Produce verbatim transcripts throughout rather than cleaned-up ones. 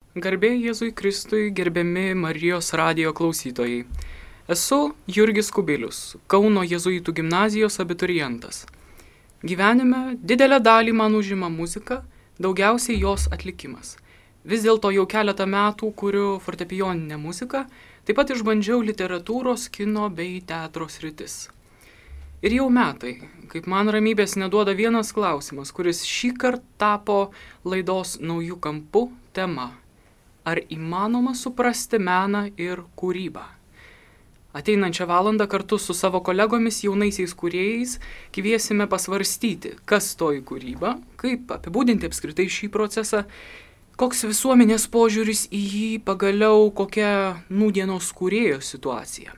Garbė Jėzui Kristui, gerbiami Marijos radijo klausytojai. Esu Jurgis Kubilius, Kauno jėzuitų gimnazijos abiturientas. Gyvenime didelę dalį man užima muzika, daugiausiai jos atlikimas. Vis dėlto jau keletą metų kuriu fortepijoninę muziką, taip pat išbandžiau literatūros, kino bei teatro sritis. Ir jau metai, kaip man ramybės neduoda vienas klausimas, kuris šį kartą tapo laidos naujų kampų tema. Ar įmanoma suprasti meną ir kūrybą? Ateinančią valandą kartu su savo kolegomis jaunaisiais kūrėjais kviesime pasvarstyti, kas toji kūryba, kaip apibūdinti apskritai šį procesą, koks visuomenės požiūris į jį, pagaliau kokia nūdienos kūrėjo situacija.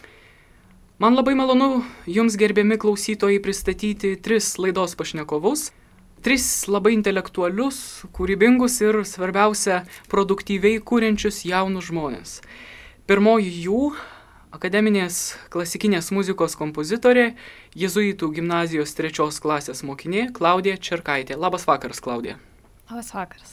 Man labai malonu jums, gerbiami klausytojai, pristatyti tris laidos pašnekovus. Tris labai intelektualius, kūrybingus ir, svarbiausia, produktyviai kūrenčius jaunus žmonės. Pirmoji jų – akademinės klasikinės muzikos kompozitorė, jėzuitų gimnazijos trečios klasės mokinė Klaudija Čerkaitė. Labas vakaras, Klaudija. Labas vakaras.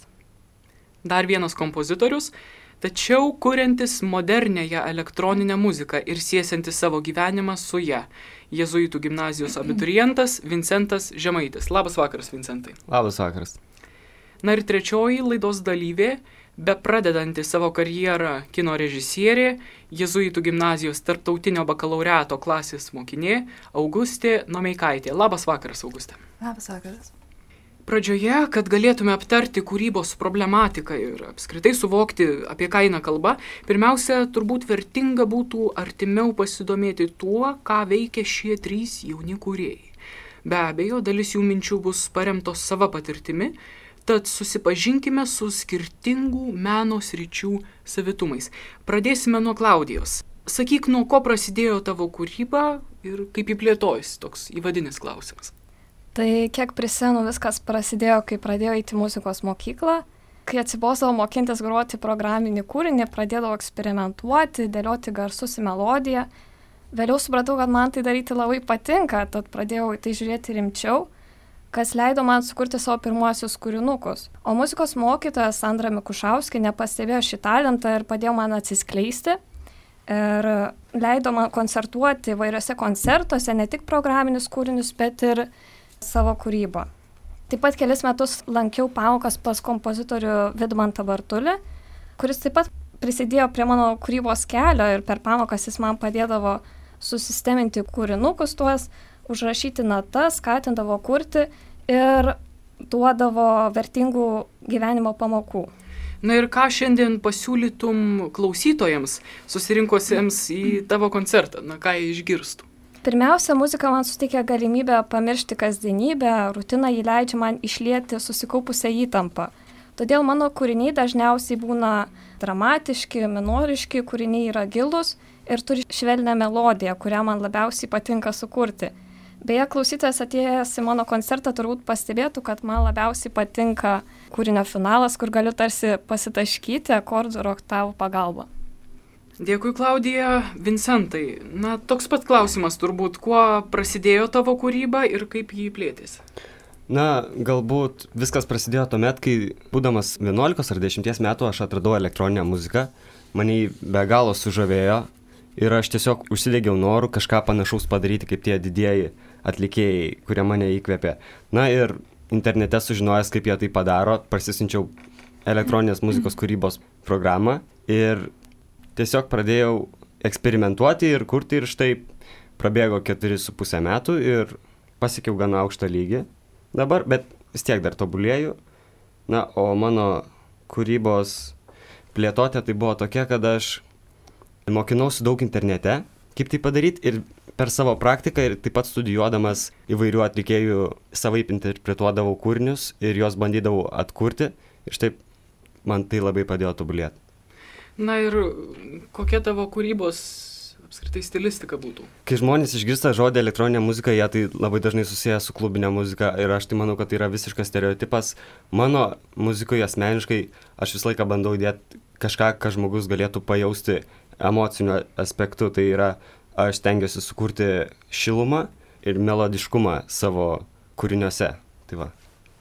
Dar vienas kompozitorius, tačiau kuriantis modernėją elektroninę muziką ir siesiantis savo gyvenimą su ja. Jėzuitų gimnazijos abiturientas Vincentas Žemaitis. Labas vakaras, Vincentai. Labas vakaras. Na ir trečioji laidos dalyvė, be pradedanti savo karjerą kino režisierė, Jėzuitų gimnazijos tarptautinio bakalaureato klasės mokinė Augustė Nomeikaitė. Labas vakaras, Augustė. Labas vakaras. Pradžioje, kad galėtume aptarti kūrybos problematiką ir apskritai suvokti, apie ką eina kalba, pirmiausia, turbūt vertinga būtų artimiau pasidomėti tuo, ką veikia šie trys jauni kūrėjai. Be abejo, dalis jų minčių bus paremtos sava patirtimi, tad susipažinkime su skirtingų meno sričių savitumais. Pradėsime nuo Klaudijos. Sakyk, nuo ko prasidėjo tavo kūryba ir kaip ji plėtojasi, toks įvadinis klausimas. Tai kiek prisimenu, viskas prasidėjo, kai pradėjau eiti muzikos mokyklą. Kai atsibosdavau mokintis groti programinį kūrinį, pradėdavau eksperimentuoti, dėlioti garsus į melodiją. Vėliau supratau, kad man tai daryti labai patinka, tad pradėjau į tai žiūrėti rimčiau, kas leido man sukurti savo pirmuosius kūrinukus. O muzikos mokytojas Sandra Mikušauskienė pastebėjo šį talentą ir padėjo man atsiskleisti. Ir leido man koncertuoti įvairiuose koncertuose, ne tik programinius kūrinius, bet ir savo kūrybą. Taip pat kelis metus lankiau pamokas pas kompozitorių Vidmantą Bartulį, kuris taip pat prisidėjo prie mano kūrybos kelio ir per pamokas jis man padėdavo susisteminti kūrinukus tuos, užrašyti natas, skatindavo kurti ir duodavo vertingų gyvenimo pamokų. Na ir ką šiandien pasiūlytum klausytojams, susirinkusiems į tavo koncertą, na ką jie išgirstų? Pirmiausia, muzika man suteikia galimybę pamiršti kasdienybę, rutina jį leidžia man išlieti susikaupusią įtampą. Todėl mano kūriniai dažniausiai būna dramatiški, minoriški, kūriniai yra gilūs ir turi švelnią melodiją, kurią man labiausiai patinka sukurti. Beje, klausytojas atėjęs į mano koncertą turbūt pastebėtų, kad man labiausiai patinka kūrinio finalas, kur galiu tarsi pasitaškyti akordų ir oktavų pagalba. Dėkui, Klaudija. Vincentai, na, toks pat klausimas turbūt, kuo prasidėjo tavo kūryba ir kaip jį plėtėsi? Na, galbūt viskas prasidėjo tuomet, kai būdamas vienuolikos ar dešimties metų aš atradau elektroninę muziką, mane jį be galo sužavėjo ir aš tiesiog užsidegiau noru kažką panašaus padaryti kaip tie didieji atlikėjai, kurie mane įkvėpė. Na ir internete sužinojęs, kaip jie tai padaro, prasisinčiau elektroninės muzikos kūrybos programą ir tiesiog pradėjau eksperimentuoti ir kurti ir štai prabėgo keturi su pusę metų ir pasiekiau gana aukštą lygį dabar, bet vis tiek dar tobulėju. Na, o mano kūrybos plėtotė tai buvo tokia, kad aš mokinausi daug internete, kaip tai padaryti ir per savo praktiką ir taip pat studijuodamas įvairių atlikėjų savaip interpretuodavau kūrinius ir juos bandydavau atkurti ir štai man tai labai padėjo tobulėti. Na ir kokia tavo kūrybos apskritai stilistika būtų? Kai žmonės išgirsta žodį elektroninė muzika, jie tai labai dažnai susiję su klubinė muzika ir aš tai manau, kad tai yra visiškas stereotipas. Mano muzikoje asmeniškai aš visą laiką bandau dėti kažką, ką žmogus galėtų pajausti emociniu aspektu. Tai yra, aš stengiuosi sukurti šilumą ir melodiškumą savo kūriniuose. Tai va.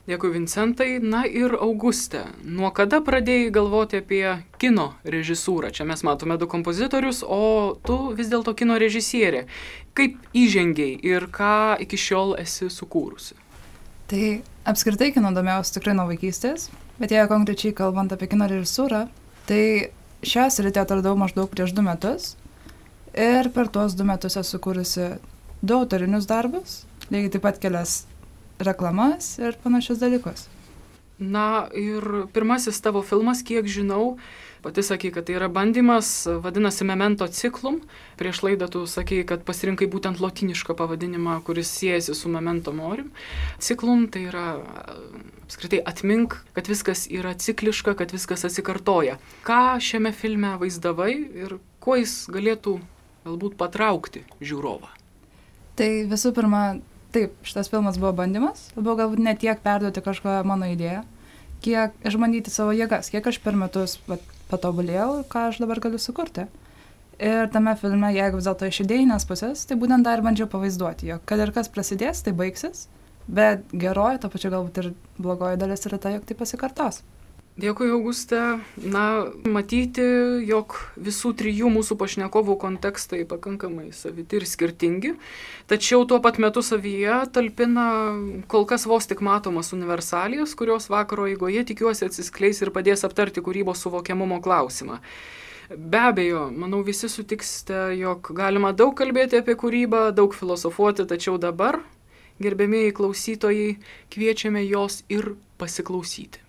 Dėkui, Vincentai. Na ir Auguste, nuo kada pradėjai galvoti apie kino režisūrą? Čia mes matome du kompozitorius, o tu vis dėlto kino režisierė. Kaip įžengiai ir ką iki šiol esi sukūrusi? Tai apskritai kino domėjausi tikrai nuo vaikystės, bet jei konkrečiai kalbant apie kino režisūrą, tai šią sritį atradau maždaug prieš du metus ir per tuos du metus esu kūrusi du autorinius darbus, lygiai taip pat kelias reklamas ir panašius dalykus. Na ir pirmasis tavo filmas, kiek žinau, pati sakei, kad tai yra bandymas, vadinasi Memento ciklum. Prieš laidą tu sakei, kad pasirinkai būtent lotynišką pavadinimą, kuris siejasi su Memento morim. Ciklum tai yra apskritai atmink, kad viskas yra cikliška, kad viskas atsikartoja. Ką šiame filme vaizdavai ir kuo jis galėtų galbūt patraukti žiūrovą? Tai visų pirma, taip, šitas filmas buvo bandymas, labiau galbūt ne tiek perduoti kažką mano idėją, kiek išbandyti savo jėgas, kiek aš per metus pat, patobulėjau, ką aš dabar galiu sukurti. Ir tame filme, jeigu vis dėlto iš idėjinės pusės, tai būtent dar bandžiau pavaizduoti, jog kad ir kas prasidės, tai baigsis, bet geroji, to pačiu galbūt ir blogoji dalis yra ta, jog tai pasikartos. Dėkui, Auguste. Na, matyti, jog visų trijų mūsų pašnekovų kontekstai pakankamai saviti ir skirtingi, tačiau tuo pat metu savyje talpina kol kas vos tik matomas universalijas, kurios vakaro eigoje tikiuosi atsiskleis ir padės aptarti kūrybos suvokiamumo klausimą. Be abejo, manau visi sutiksite, jog galima daug kalbėti apie kūrybą, daug filosofuoti, tačiau dabar, gerbėmieji klausytojai, kviečiame jos ir pasiklausyti.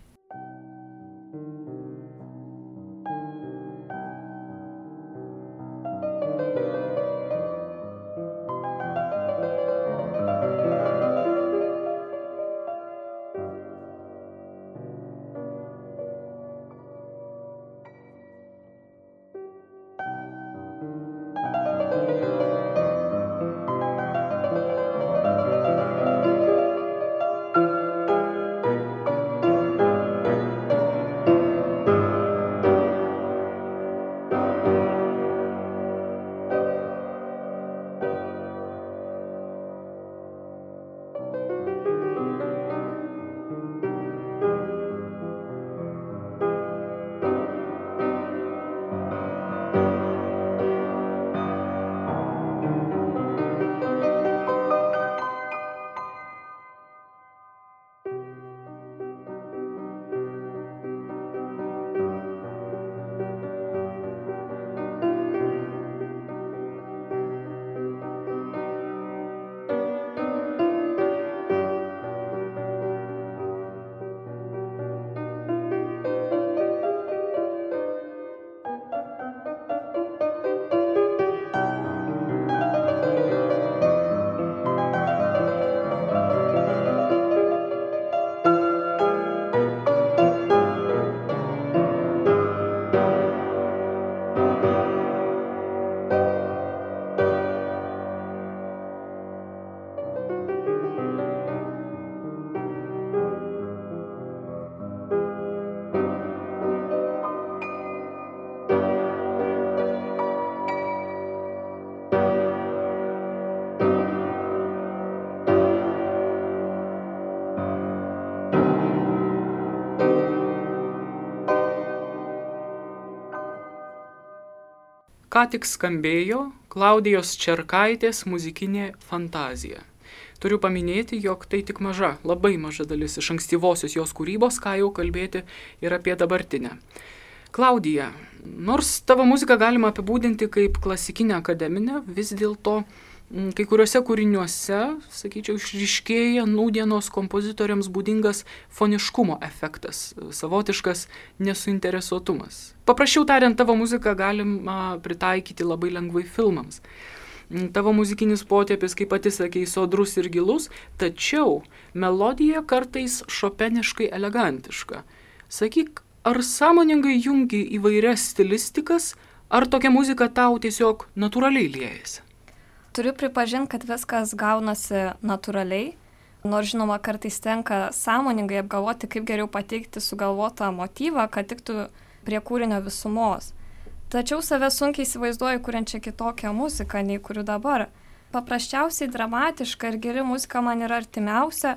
Ką tik skambėjo Klaudijos Čerkaitės muzikinė fantazija. Turiu paminėti, jog tai tik maža, labai maža dalis iš ankstyvosios jos kūrybos, ką jau kalbėti ir apie dabartinę. Klaudija, nors tavo muziką galima apibūdinti kaip klasikinę akademinę, vis dėlto kai kuriuose kūriniuose, sakyčiau, išryškėja nūdienos kompozitoriams būdingas foniškumo efektas, savotiškas nesuinteresuotumas. Paprasčiau tariant, tavo muziką galima pritaikyti labai lengvai filmams. Tavo muzikinis potėpis, kaip pati sakei, sodrus ir gilus, tačiau melodija kartais šopeniškai elegantiška. Sakyk, ar sąmoningai jungi įvairias stilistikas, ar tokia muzika tau tiesiog natūraliai liejasi? Turiu pripažinti, kad viskas gaunasi natūraliai, nors žinoma kartais tenka sąmoningai apgalvoti, kaip geriau pateikti sugalvotą motyvą, kad tiktų prie kūrinio visumos. Tačiau save sunkiai įsivaizduoju kuriančią kitokią muziką, nei kuriu dabar. Paprasčiausiai dramatiška ir geri muzika man yra artimiausia,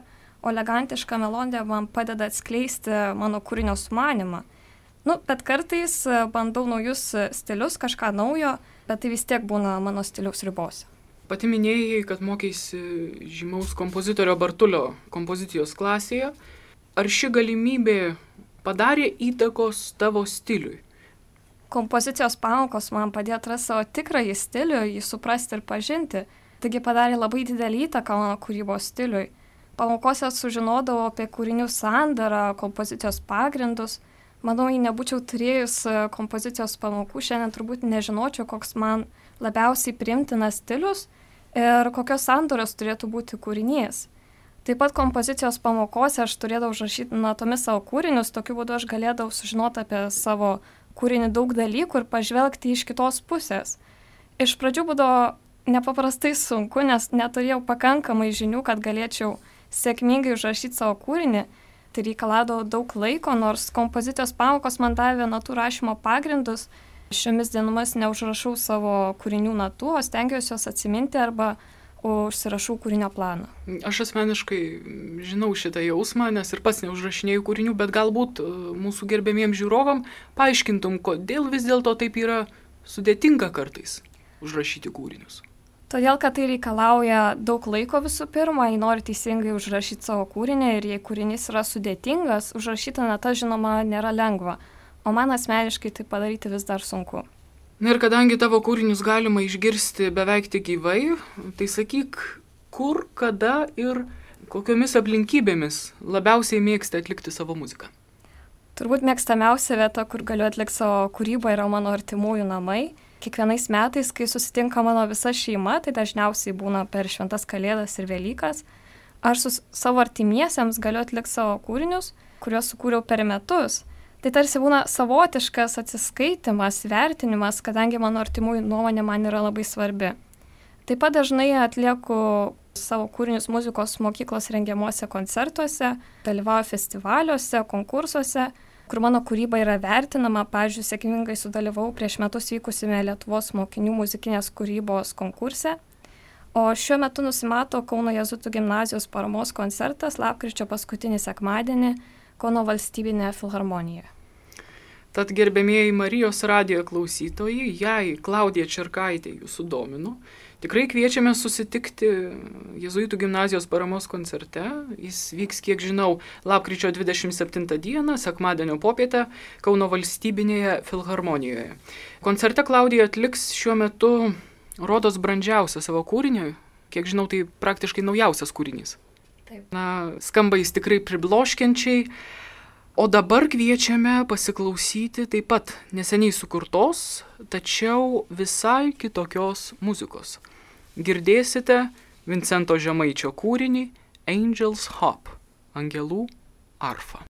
o elegantiška melodija man padeda atskleisti mano kūrinio sumanimą. Nu, bet kartais bandau naujus stilius, kažką naujo, bet tai vis tiek būna mano stiliaus ribose. Pati minėjai, kad mokėsi žymaus kompozitorio Bartulio kompozicijos klasėje. Ar ši galimybė padarė įtakos tavo stiliui? Kompozicijos pamokos man padėjo atrasti savo tikrąjį stilių, jį suprasti ir pažinti. Taigi padarė labai didelį įtaką mano kūrybos stiliui. Pamokose sužinodavau apie kūrinių sandarą, kompozicijos pagrindus. Manau, jei nebūčiau turėjus kompozicijos pamokų, šiandien turbūt nežinočiau, koks man labiausiai priimtinas stilius ir kokios sandaros turėtų būti kūrinys. Taip pat kompozicijos pamokose aš turėdavau užrašyti natomis savo kūrinius, tokiu būdu aš galėdavau sužinoti apie savo kūrinį daug dalykų ir pažvelgti iš kitos pusės. Iš pradžių būdavo nepaprastai sunku, nes neturėjau pakankamai žinių, kad galėčiau sėkmingai užrašyti savo kūrinį. Tai reikaladavo daug laiko, nors kompozicijos pamokos man davė natų rašymo pagrindus. Šiomis dienomis neužrašau savo kūrinių natų, o stengiuosi juos atsiminti arba užsirašau kūrinio planą. Aš asmeniškai žinau šitą jausmą, nes ir pats neužrašinėjau kūrinių, bet galbūt mūsų gerbėmiem žiūrovam paaiškintum, kodėl vis dėlto taip yra sudėtinga kartais užrašyti kūrinius. Todėl, kad tai reikalauja daug laiko visų pirma, jei nori teisingai užrašyti savo kūrinį ir jei kūrinys yra sudėtingas, užrašyta nata, žinoma, nėra lengva, o man asmeniškai tai padaryti vis dar sunku. Na ir kadangi tavo kūrinius galima išgirsti beveik tik gyvai, tai sakyk, kur, kada ir kokiomis aplinkybėmis labiausiai mėgsti atlikti savo muziką? Turbūt mėgstamiausia vieta, kur galiu atlikti savo kūrybą, yra mano artimųjų namai. Kiekvienais metais, kai susitinka mano visa šeima, tai dažniausiai būna per šventas kalėdas ir Velykas, aš su savo artimiesiems galiu atlikti savo kūrinius, kuriuos sukūriau per metus. Tai tarsi būna savotiškas atsiskaitimas, vertinimas, kadangi mano artimųjų nuomonė man yra labai svarbi. Taip pat dažnai atlieku savo kūrinius muzikos mokyklos rengiamuose koncertuose, dalyvauju festivaliuose, konkursuose, kur mano kūryba yra vertinama. Pavyzdžiui, sėkmingai sudalyvau prieš metus vykusime Lietuvos mokinių muzikinės kūrybos konkurse. O šiuo metu nusimato Kauno Jėzuitų gimnazijos paramos koncertas lapkričio paskutinį sekmadienį Kauno valstybinėje filharmonijoje. Tad gerbėmieji Marijos radijo klausytojai, jei Klaudija Čerkaitė jūsų domino, tikrai kviečiame susitikti Jėzuitų gimnazijos paramos koncerte. Jis vyks, kiek žinau, lapkričio dvidešimt septintą dieną, sekmadienio popietę, Kauno valstybinėje filharmonijoje. Koncerte Klaudija atliks šiuo metu rodos brandžiausią savo kūrinį, kiek žinau, tai praktiškai naujausias kūrinys. Taip. Na, skamba jis tikrai pribloškiančiai. O dabar kviečiame pasiklausyti taip pat neseniai sukurtos, tačiau visai kitokios muzikos. Girdėsite Vincento Žemaičio kūrinį Angels Hop, angelų arfa.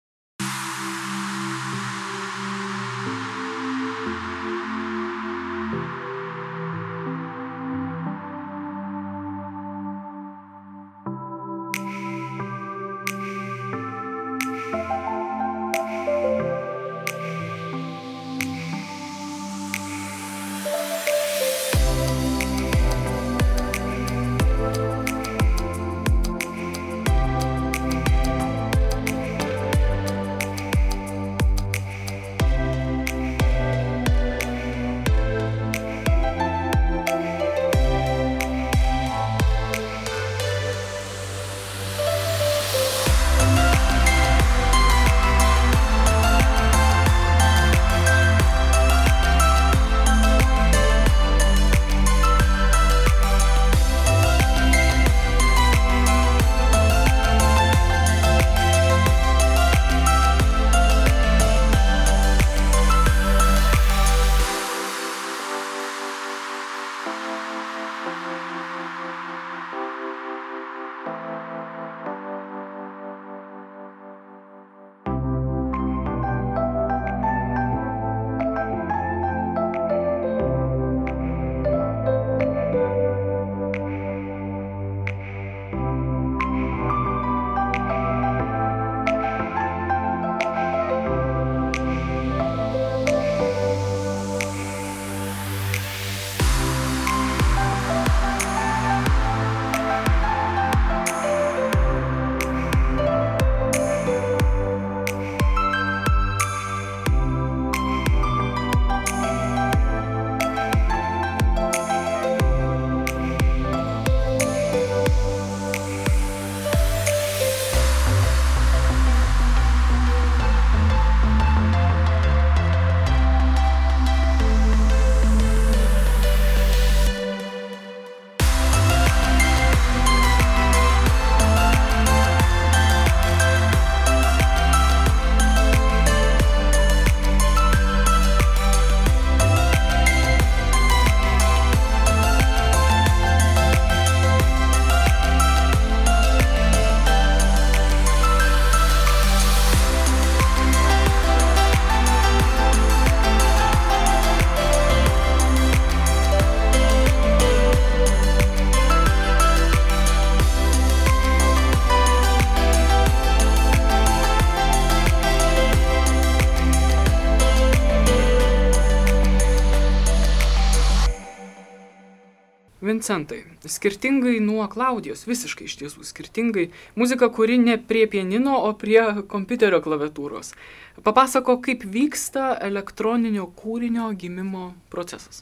Vincentai, skirtingai nuo Klaudijos, visiškai iš tiesų skirtingai, muzika, kuri ne prie pianino, o prie kompiuterio klaviatūros. Papasako, kaip vyksta elektroninio kūrinio gimimo procesas.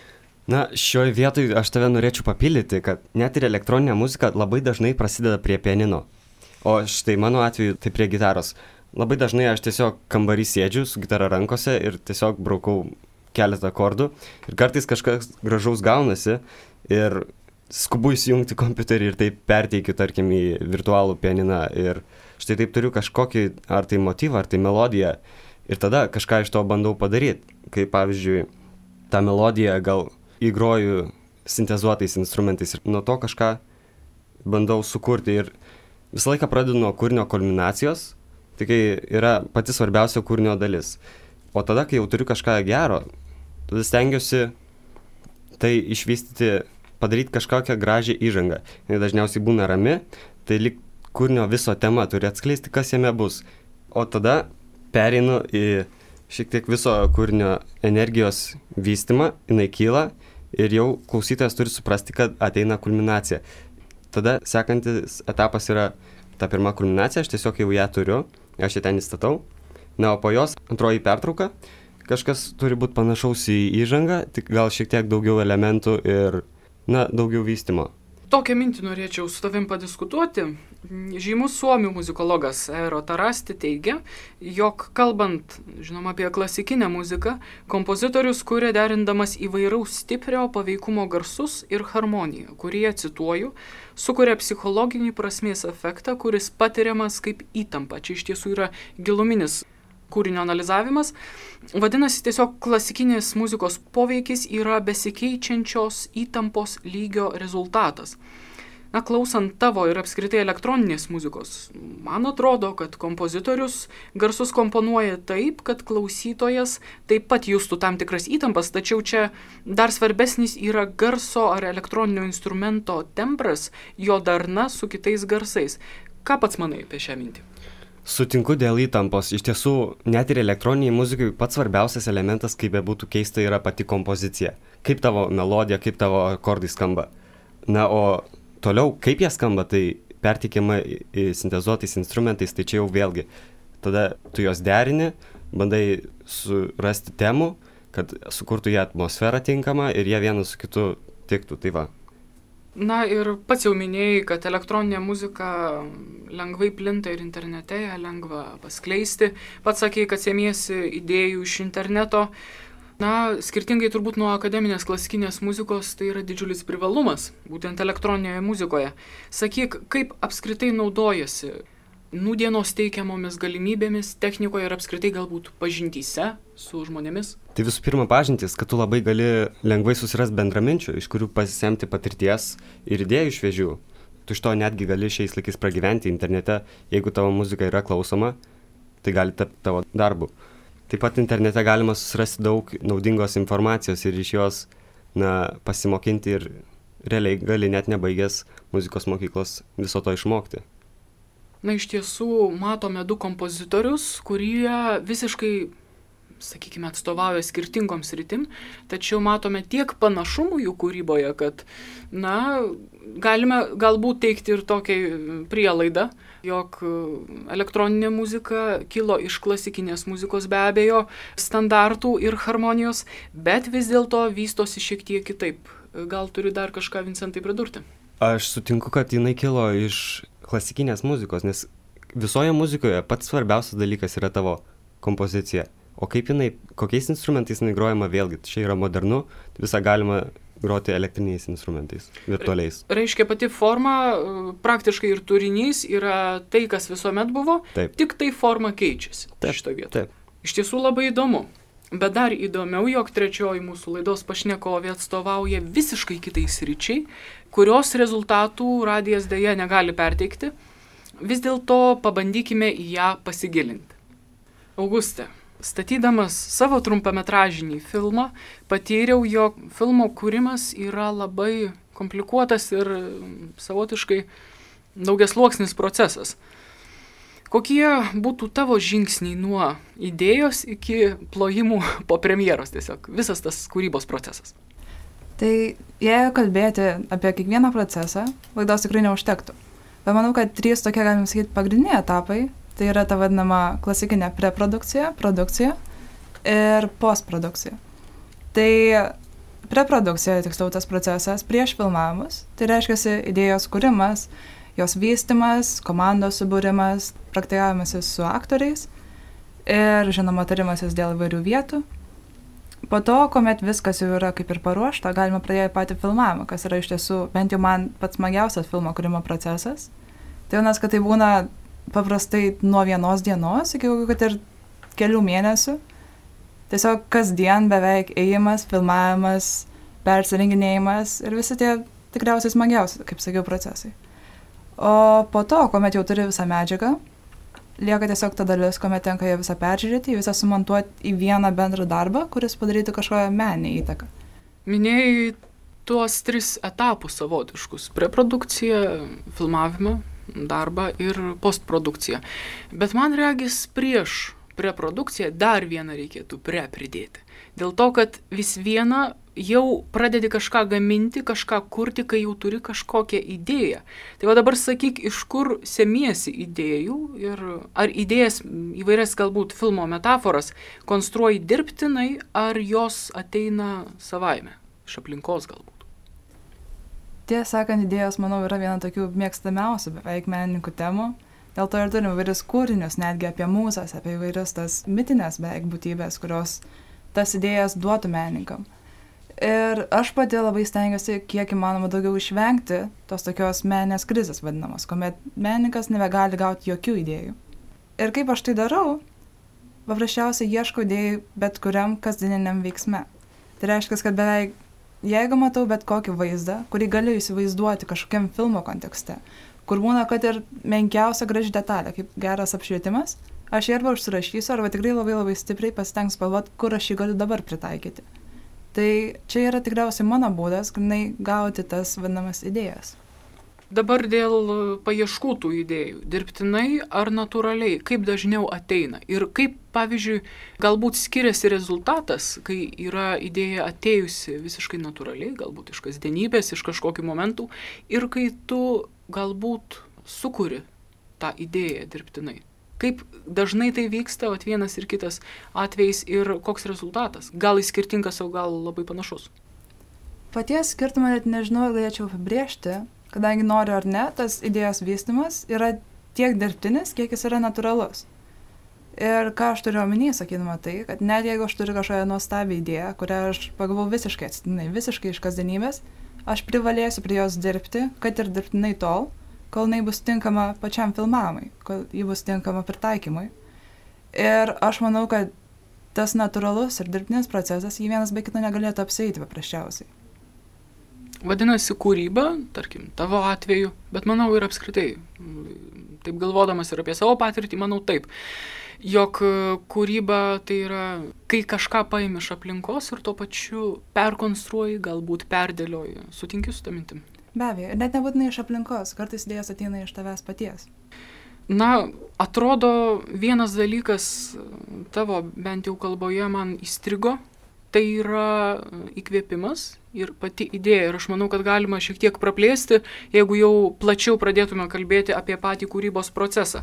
Na, šioje vietoje aš tave norėčiau papildyti, kad net ir elektroninė muzika labai dažnai prasideda prie pianino. O štai mano atveju tai prie gitaros. Labai dažnai aš tiesiog kambarį sėdžiu su gitara rankose ir tiesiog braukau keletą akordų. Ir kartais kažkas gražaus gaunasi ir skubu įsijungti kompiuterį ir taip perteikiu, tarkim, į virtualų pianiną. Ir štai taip turiu kažkokį ar tai motyvą, ar tai melodiją. Ir tada kažką iš to bandau padaryti. Kaip pavyzdžiui, tą melodiją gal įgroju sintezuotais instrumentais ir nuo to kažką bandau sukurti. Ir visą laiką pradedu nuo kūrinio kulminacijos, tai kai yra pati svarbiausia kūrinio dalis. O tada, kai jau turiu kažką gero, tada stengiuosi tai išvystyti, padaryti kažkokią gražią įžangą. Jis dažniausiai būna rami, tai lyg kūrinio viso tema turi atskleisti, kas jame bus. O tada pereinu į šiek tiek viso kūrinio energijos vystymą, jinai kyla ir jau klausytojas turi suprasti, kad ateina kulminacija. Tada sekantis etapas yra ta pirma kulminacija, aš tiesiog jau ją turiu, aš ją ten įstatau. Na, o po jos antroji pertrauka, kažkas turi būti panašaus į įžangą, tik gal šiek tiek daugiau elementų ir, na, daugiau vystymo. Tokią mintį norėčiau su tavim padiskutuoti. Žymus suomių muzikologas Eero Tarasti teigia, jog kalbant, žinoma, apie klasikinę muziką, kompozitorius kuria derindamas įvairaus stiprio paveikumo garsus ir harmoniją, kurie, cituoju, sukuria psichologinį prasmės efektą, kuris patiriamas kaip įtampa. Čia iš tiesų yra giluminis kūrinio analizavimas. Vadinasi, tiesiog klasikinės muzikos poveikis yra besikeičiančios įtampos lygio rezultatas. Na, klausant tavo ir apskritai elektroninės muzikos, man atrodo, kad kompozitorius garsus komponuoja taip, kad klausytojas taip pat justų tam tikras įtampas, tačiau čia dar svarbesnis yra garso ar elektroninio instrumento tembras, jo darna su kitais garsais. Ką pats manai apie šią mintį? Sutinku dėl įtampos. Iš tiesų, net ir elektroniniai muzikai pats svarbiausias elementas, kaip bebūtų keista, yra pati kompozicija. Kaip tavo melodija, kaip tavo akordai skamba. Na, o toliau, kaip jie skamba, tai perteikiama sintezuotais instrumentais, tai čia jau vėlgi. Tada tu juos derini, bandai surasti temų, kad sukurtų jie atmosferą tinkamą ir jie vienas su kitu tiktų. Tai va. Na ir pats jau minėjai, kad elektroninė muzika lengvai plinta ir internete, ją lengva paskleisti. Pats sakei, kad semiesi idėjų iš interneto. Na, skirtingai turbūt nuo akademinės klasikinės muzikos, tai yra didžiulis privalumas, būtent elektroninėje muzikoje. Sakyk, kaip apskritai naudojasi nūdienos teikiamomis galimybėmis technikoje ir apskritai galbūt pažintyse su žmonėmis? Tai visų pirma pažintis, kad tu labai gali lengvai susirasti bendraminčių, iš kurių pasisemti patirties ir idėjų šviežių. Tu iš to netgi gali šiais laikais pragyventi internete, jeigu tavo muzika yra klausoma, tai gali tapti tavo darbu. Taip pat internete galima susirasti daug naudingos informacijos ir iš jos, na, pasimokinti ir realiai gali net nebaigęs muzikos mokyklos viso to išmokti. Na, iš tiesų matome du kompozitorius, kurie visiškai, sakykime, atstovauja skirtingoms sritim, tačiau matome tiek panašumų jų kūryboje, kad, na, galime galbūt teikti ir tokią prielaidą, jog elektroninė muzika kilo iš klasikinės muzikos be abejo standartų ir harmonijos, bet vis dėlto vystosi šiek tiek kitaip. Gal turi dar kažką, Vincentai, pridurti? Aš sutinku, kad jinai kilo iš klasikinės muzikos, nes visoje muzikoje pats svarbiausias dalykas yra tavo kompozicija. O kaip jinai, kokiais instrumentais jinai grojama, vėlgi, čia yra modernu, visą galima groti elektriniais instrumentais, virtualiais. Reiškia, pati forma, praktiškai ir turinys yra tai, kas visuomet buvo, Taip. Tik tai forma keičiasi šitoje vietoje. Taip. Iš tiesų labai įdomu. Bet dar įdomiau, jog trečioji mūsų laidos pašnekovė atstovauja visiškai kitais sričiai, kurios rezultatų radijas dėja negali perteikti. Vis dėlto pabandykime į ją pasigilinti. Auguste, statydamas savo trumpametražinį filmą, patyriau, jog filmo kūrimas yra labai komplikuotas ir savotiškai daugiasluoksnis procesas. Kokie būtų tavo žingsniai nuo idėjos iki plojimų po premjeros tiesiog, visas tas kūrybos procesas? Tai jei kalbėti apie kiekvieną procesą, laidos tikrai neužtektų. Bet manau, kad trys tokie, galim sakyti, pagrindiniai etapai. Tai yra ta vadinama klasikinė preprodukcija, produkcija ir postprodukcija. Tai preprodukcija, tiksliau tas procesas prieš filmavimus, tai reiškia idėjos kūrimas, jos vystimas, komandos subūrimas, praktikavimasis su aktoriais ir, žinoma, tarimasis dėl įvairių vietų. Po to, kuomet viskas jau yra kaip ir paruošta, galima pradėti patį filmavimą, kas yra iš tiesų, bent jau man pats smagiausias filmo kūrimo procesas. Tai vienas, kad tai būna paprastai nuo vienos dienos iki kad ir kelių mėnesių. Tiesiog kasdien beveik ėjimas, filmavimas, persirenginėjimas ir visi tie tikriausiai smagiausi, kaip sakiau, procesai. O po to, kuomet jau turi visą medžiagą, lieka tiesiog ta dalis, kuomet tenka ją visą peržiūrėti, visą sumontuoti į vieną bendrą darbą, kuris padarytų kažkokią meninę įtaką. Minėjai tuos tris etapus savotiškus – preprodukciją, filmavimą, darbą ir postprodukciją. Bet man regis prieš preprodukciją dar vieną reikėtų pre pridėti. Dėl to, kad vis viena jau pradedi kažką gaminti, kažką kurti, kai jau turi kažkokią idėją. Tai va dabar sakyk, iš kur semiesi idėjų ir ar idėjas, įvairias galbūt filmo metaforas, konstruoji dirbtinai, ar jos ateina savaime, iš aplinkos galbūt. Tiesą sakant, idėjos, manau, yra viena tokių mėgstamiausių beveik menininkų temų. Dėl to ir turim įvairius kūrinius, netgi apie mūzas, apie įvairius tas mitinės beveik būtybės, kurios tas idėjas duotų menininkam. Ir aš pati labai stengiuosi kiek įmanoma daugiau išvengti tos tokios meninės krizės vadinamos, kuomet menininkas nebegali gauti jokių idėjų. Ir kaip aš tai darau, paprasčiausiai ieškau idėjų bet kuriam kasdieniniam veiksme. Tai reiškia, kad beveik, jeigu matau bet kokį vaizdą, kurį galiu įsivaizduoti kažkokiam filmo kontekste, kur būna, kad ir menkiausia graži detalė, kaip geras apšvietimas, aš jį arba užsirašysiu, arba tikrai labai labai stipriai pasitengsiu galvoti, kur aš jį galiu dabar pritaikyti. Tai čia yra tikriausiai mano būdas, grynai gauti tas vadinamas idėjas. Dabar dėl paieškų tų idėjų, dirbtinai ar natūraliai, kaip dažniau ateina ir kaip, pavyzdžiui, galbūt skiriasi rezultatas, kai yra idėja atėjusi visiškai natūraliai, galbūt iš kasdienybės, iš kažkokių momentų, ir kai tu galbūt sukuri tą idėją dirbtinai. Kaip dažnai tai vyksta, vat vienas ir kitas atvejais ir koks rezultatas? Gal jis skirtingas, o gal labai panašus? Paties skirtumą net nežinau, galėčiau apibrėžti, kadangi noriu ar ne, tas idėjos vystymas yra tiek dirbtinis, kiek jis yra natūralus. Ir ką aš turiu omeny, sakydama tai, kad net jeigu aš turiu kažkokią nuostabią idėją, kurią aš pagavau visiškai atsitiktinai, visiškai iš kasdienybės, aš privalėsiu prie jos dirbti, kad ir dirbtinai tol, kol jinai bus tinkama pačiam filmavimui, kol ji bus tinkama pritaikymui. Ir aš manau, kad tas natūralus ir dirbtinis procesas jį vienas be kito negalėtų apsieiti paprasčiausiai. Vadinasi, kūryba, tarkim, tavo atveju, bet manau ir apskritai, taip galvodamas ir apie savo patirtį, manau taip, jog kūryba tai yra, kai kažką paimi iš aplinkos ir tuo pačiu perkonstruoji, galbūt perdėlioji. Sutinki su tą mintim? Be abejo, net nebūtinai iš aplinkos, kartais idėjos ateina iš tavęs paties. Na, atrodo, vienas dalykas tavo bent jau kalboje man įstrigo, tai yra įkvėpimas ir pati idėja. Ir aš manau, kad galima šiek tiek praplėsti, jeigu jau plačiau pradėtume kalbėti apie patį kūrybos procesą.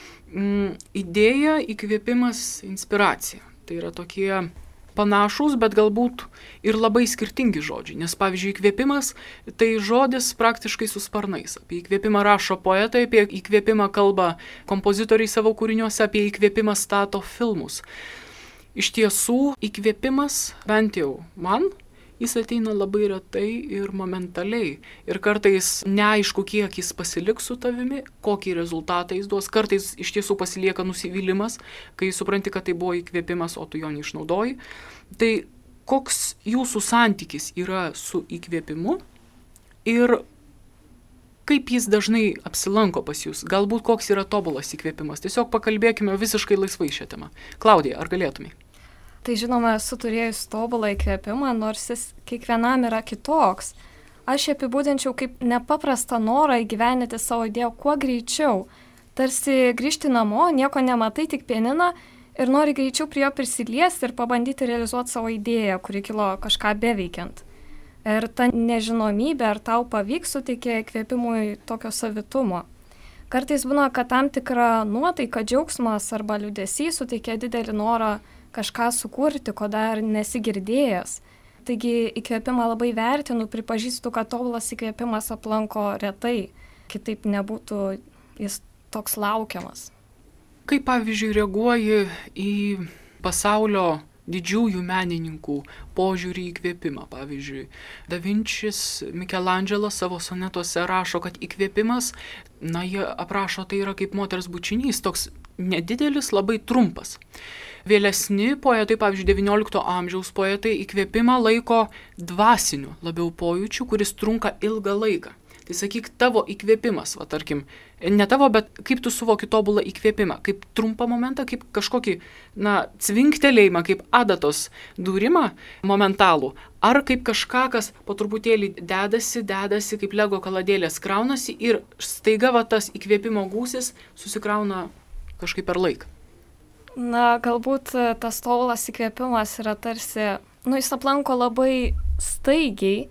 Idėja, įkvėpimas, inspiracija. Tai yra tokie panašus, bet galbūt ir labai skirtingi žodžiai. Nes, pavyzdžiui, įkvėpimas tai žodis praktiškai su sparnais. Apie įkvėpimą rašo poetai, apie įkvėpimą kalba kompozitoriai savo kūriniuose, apie įkvėpimą stato filmus. Iš tiesų, įkvėpimas, bent jau man, jis ateina labai retai ir momentaliai. Ir kartais neaišku, kiek jis pasiliks su tavimi, kokį rezultatą jis duos. Kartais iš tiesų pasilieka nusivylimas, kai supranti, kad tai buvo įkvėpimas, o tu jo neišnaudoji. Tai koks jūsų santykis yra su įkvėpimu ir kaip jis dažnai apsilanko pas jūs? Galbūt koks yra tobulas įkvėpimas? Tiesiog pakalbėkime visiškai laisvai šią temą. Klaudija, ar galėtumai? Tai žinoma, esu turėjus tobulą įkvėpimą, nors jis kiekvienam yra kitoks. Aš apibūdinčiau kaip nepaprastą norą įgyvendinti savo idėją kuo greičiau. Tarsi grįžti namo, nieko nematai, tik pianiną ir nori greičiau prie jo prisiliesti ir pabandyti realizuoti savo idėją, kuri kilo kažką beveikiant. Ir ta nežinomybė, ar tau pavyks, suteikia įkvėpimui tokio savitumo. Kartais būna, kad tam tikra nuotaika, džiaugsmas arba liūdesys suteikia didelį norą kažką sukurti, ko dar nesigirdėjęs. Taigi įkvėpimą labai vertinu, pripažįstu, kad tobulas įkvėpimas aplanko retai, kitaip nebūtų jis toks laukiamas. Kaip pavyzdžiui reaguoji į pasaulio didžiųjų menininkų požiūrį į įkvėpimą? Pavyzdžiui, Da Vinčis, Mikelandželas savo sonetuose rašo, kad įkvėpimas, na, jie aprašo, tai yra kaip moters bučinys, toks nedidelis, labai trumpas. Vėlesni poetai, pavyzdžiui, devyniolikto amžiaus poetai, įkvėpimą laiko dvasiniu labiau pojūčiu, kuris trunka ilgą laiką. Tai sakyk, tavo įkvėpimas, va tarkim, ne tavo, bet kaip tu suvoki tobulą įkvėpimą, kaip trumpą momentą, kaip kažkokį, na, cvinktelėjimą, kaip adatos dūrimą momentalų, ar kaip kažką, kas po truputėlį dedasi, dedasi, kaip lego kaladėlės kraunasi ir staiga va tas įkvėpimo gūsis susikrauna kažkaip per laiką. Na, galbūt tas tobulas įkvėpimas yra tarsi, nu, jis aplanko labai staigiai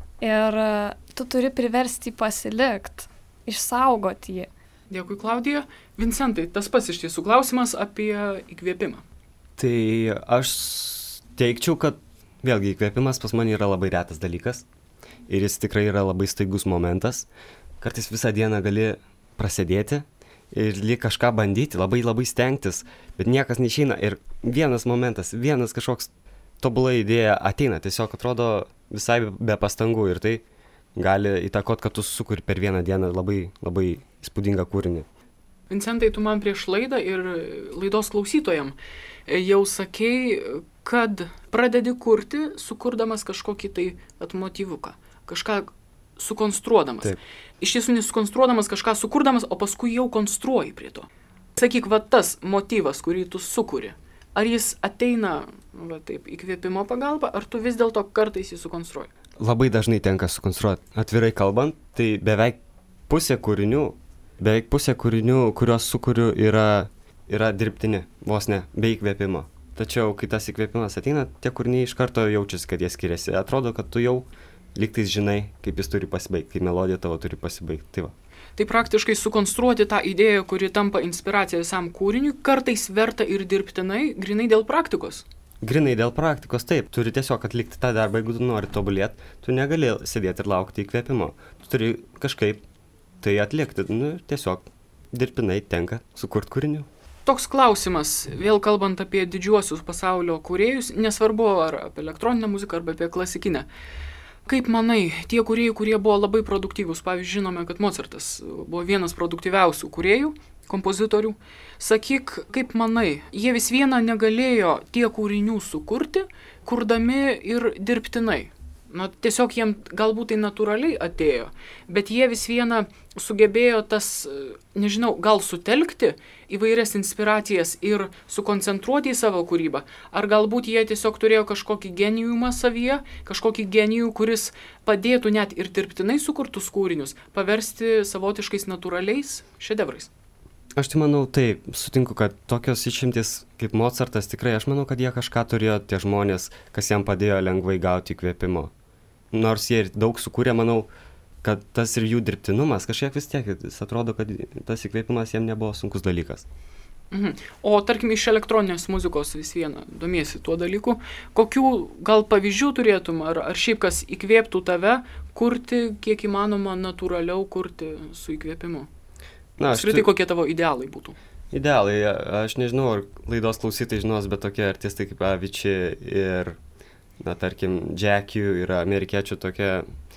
ir tu turi priversti pasilikti, išsaugoti jį. Dėkui, Klaudija. Vincentai, tas pats iš tiesų klausimas apie įkvėpimą. Tai aš teikčiau, kad vėlgi įkvėpimas pas mane yra labai retas dalykas ir jis tikrai yra labai staigus momentas. Kartais visą dieną gali prasidėti ir lyg kažką bandyti, labai labai stengtis, bet niekas neišeina ir vienas momentas, vienas kažkoks tobula idėja ateina, tiesiog atrodo visai be pastangų ir tai gali įtakoti, kad tu sukuri per vieną dieną labai, labai įspūdingą kūrinį. Vincentai, tu man prieš laidą ir laidos klausytojam jau sakei, kad pradedi kurti, sukurdamas kažkokį tai atmotyvuką, kažką sukonstruodamas. Taip. Iš tiesų nesukonstruodamas, kažką sukurdamas, o paskui jau konstruoji prie to. Sakyk, va tas motyvas, kurį tu sukuri, ar jis ateina va taip įkvėpimo pagalba, ar tu vis dėlto kartais jį sukonstruoji? Labai dažnai tenka sukonstruoti. Atvirai kalbant, tai beveik pusė kūrinių, beveik pusė kūrinių, kuriuos sukuriu, yra, yra dirbtini, vos ne, be įkvėpimo. Tačiau, kai tas įkvėpimas ateina, tie kūriniai iš karto jaučiasi, kad jie skiriasi. Atrodo, kad tu jau lygtais žinai, kaip jis turi pasibaigti, kaip melodija tavo turi pasibaigti. Tai va. Tai praktiškai sukonstruoti tą idėją, kuri tampa inspiracija visam kūriniui, kartais verta ir dirbtinai, grinai dėl praktikos. Grinai dėl praktikos, taip, turi tiesiog atlikti tą darbą, jeigu tu nori tobulėti, tu negali sėdėti ir laukti įkvėpimo. Tu turi kažkaip tai atlikti, nu, tiesiog dirbtinai tenka sukurti kūrinių. Toks klausimas, vėl kalbant apie didžiuosius pasaulio kūrėjus, nesvarbu ar apie elektroninę muziką, arba apie klasikinę. Kaip manai, tie kūrėjai, kurie buvo labai produktyvūs, pavyzdžiui, žinome, kad Mocartas buvo vienas produktyviausių kūrėjų, kompozitorių. Sakyk, kaip manai, jie vis viena negalėjo tie kūrinių sukurti, kurdami ir dirbtinai. Na, tiesiog jiem galbūt tai natūraliai atėjo, bet jie vis viena sugebėjo tas, nežinau, gal sutelkti įvairias inspiracijas ir sukoncentruoti į savo kūrybą. Ar galbūt jie tiesiog turėjo kažkokį genijumą savyje, kažkokį genijų, kuris padėtų net ir dirbtinai sukurtus kūrinius paversti savotiškais natūraliais šedevrais. Aš tai manau, taip, sutinku, kad tokios išimtis kaip Mocartas tikrai, aš manau, kad jie kažką turėjo tie žmonės, kas jam padėjo lengvai gauti įkvėpimo. Nors jie ir daug sukūrė, manau, kad tas ir jų dirbtinumas kažkiek vis tiek, jis atrodo, kad tas įkvėpimas jiem nebuvo sunkus dalykas. Mhm. O tarkim iš elektroninės muzikos vis viena domiesi tuo dalyku, kokių gal pavyzdžių turėtum, ar, ar šiaip kas įkvėptų tave kurti, kiek įmanoma natūraliau kurti su įkvėpimu? Na, Apskritai, tu... kokie tavo idealai būtų? Idealai, aš nežinau, ar laidos klausytojai žinos, bet tokie artistai kaip Avicii ir, na, tarkim, Jackie yra amerikiečių tokia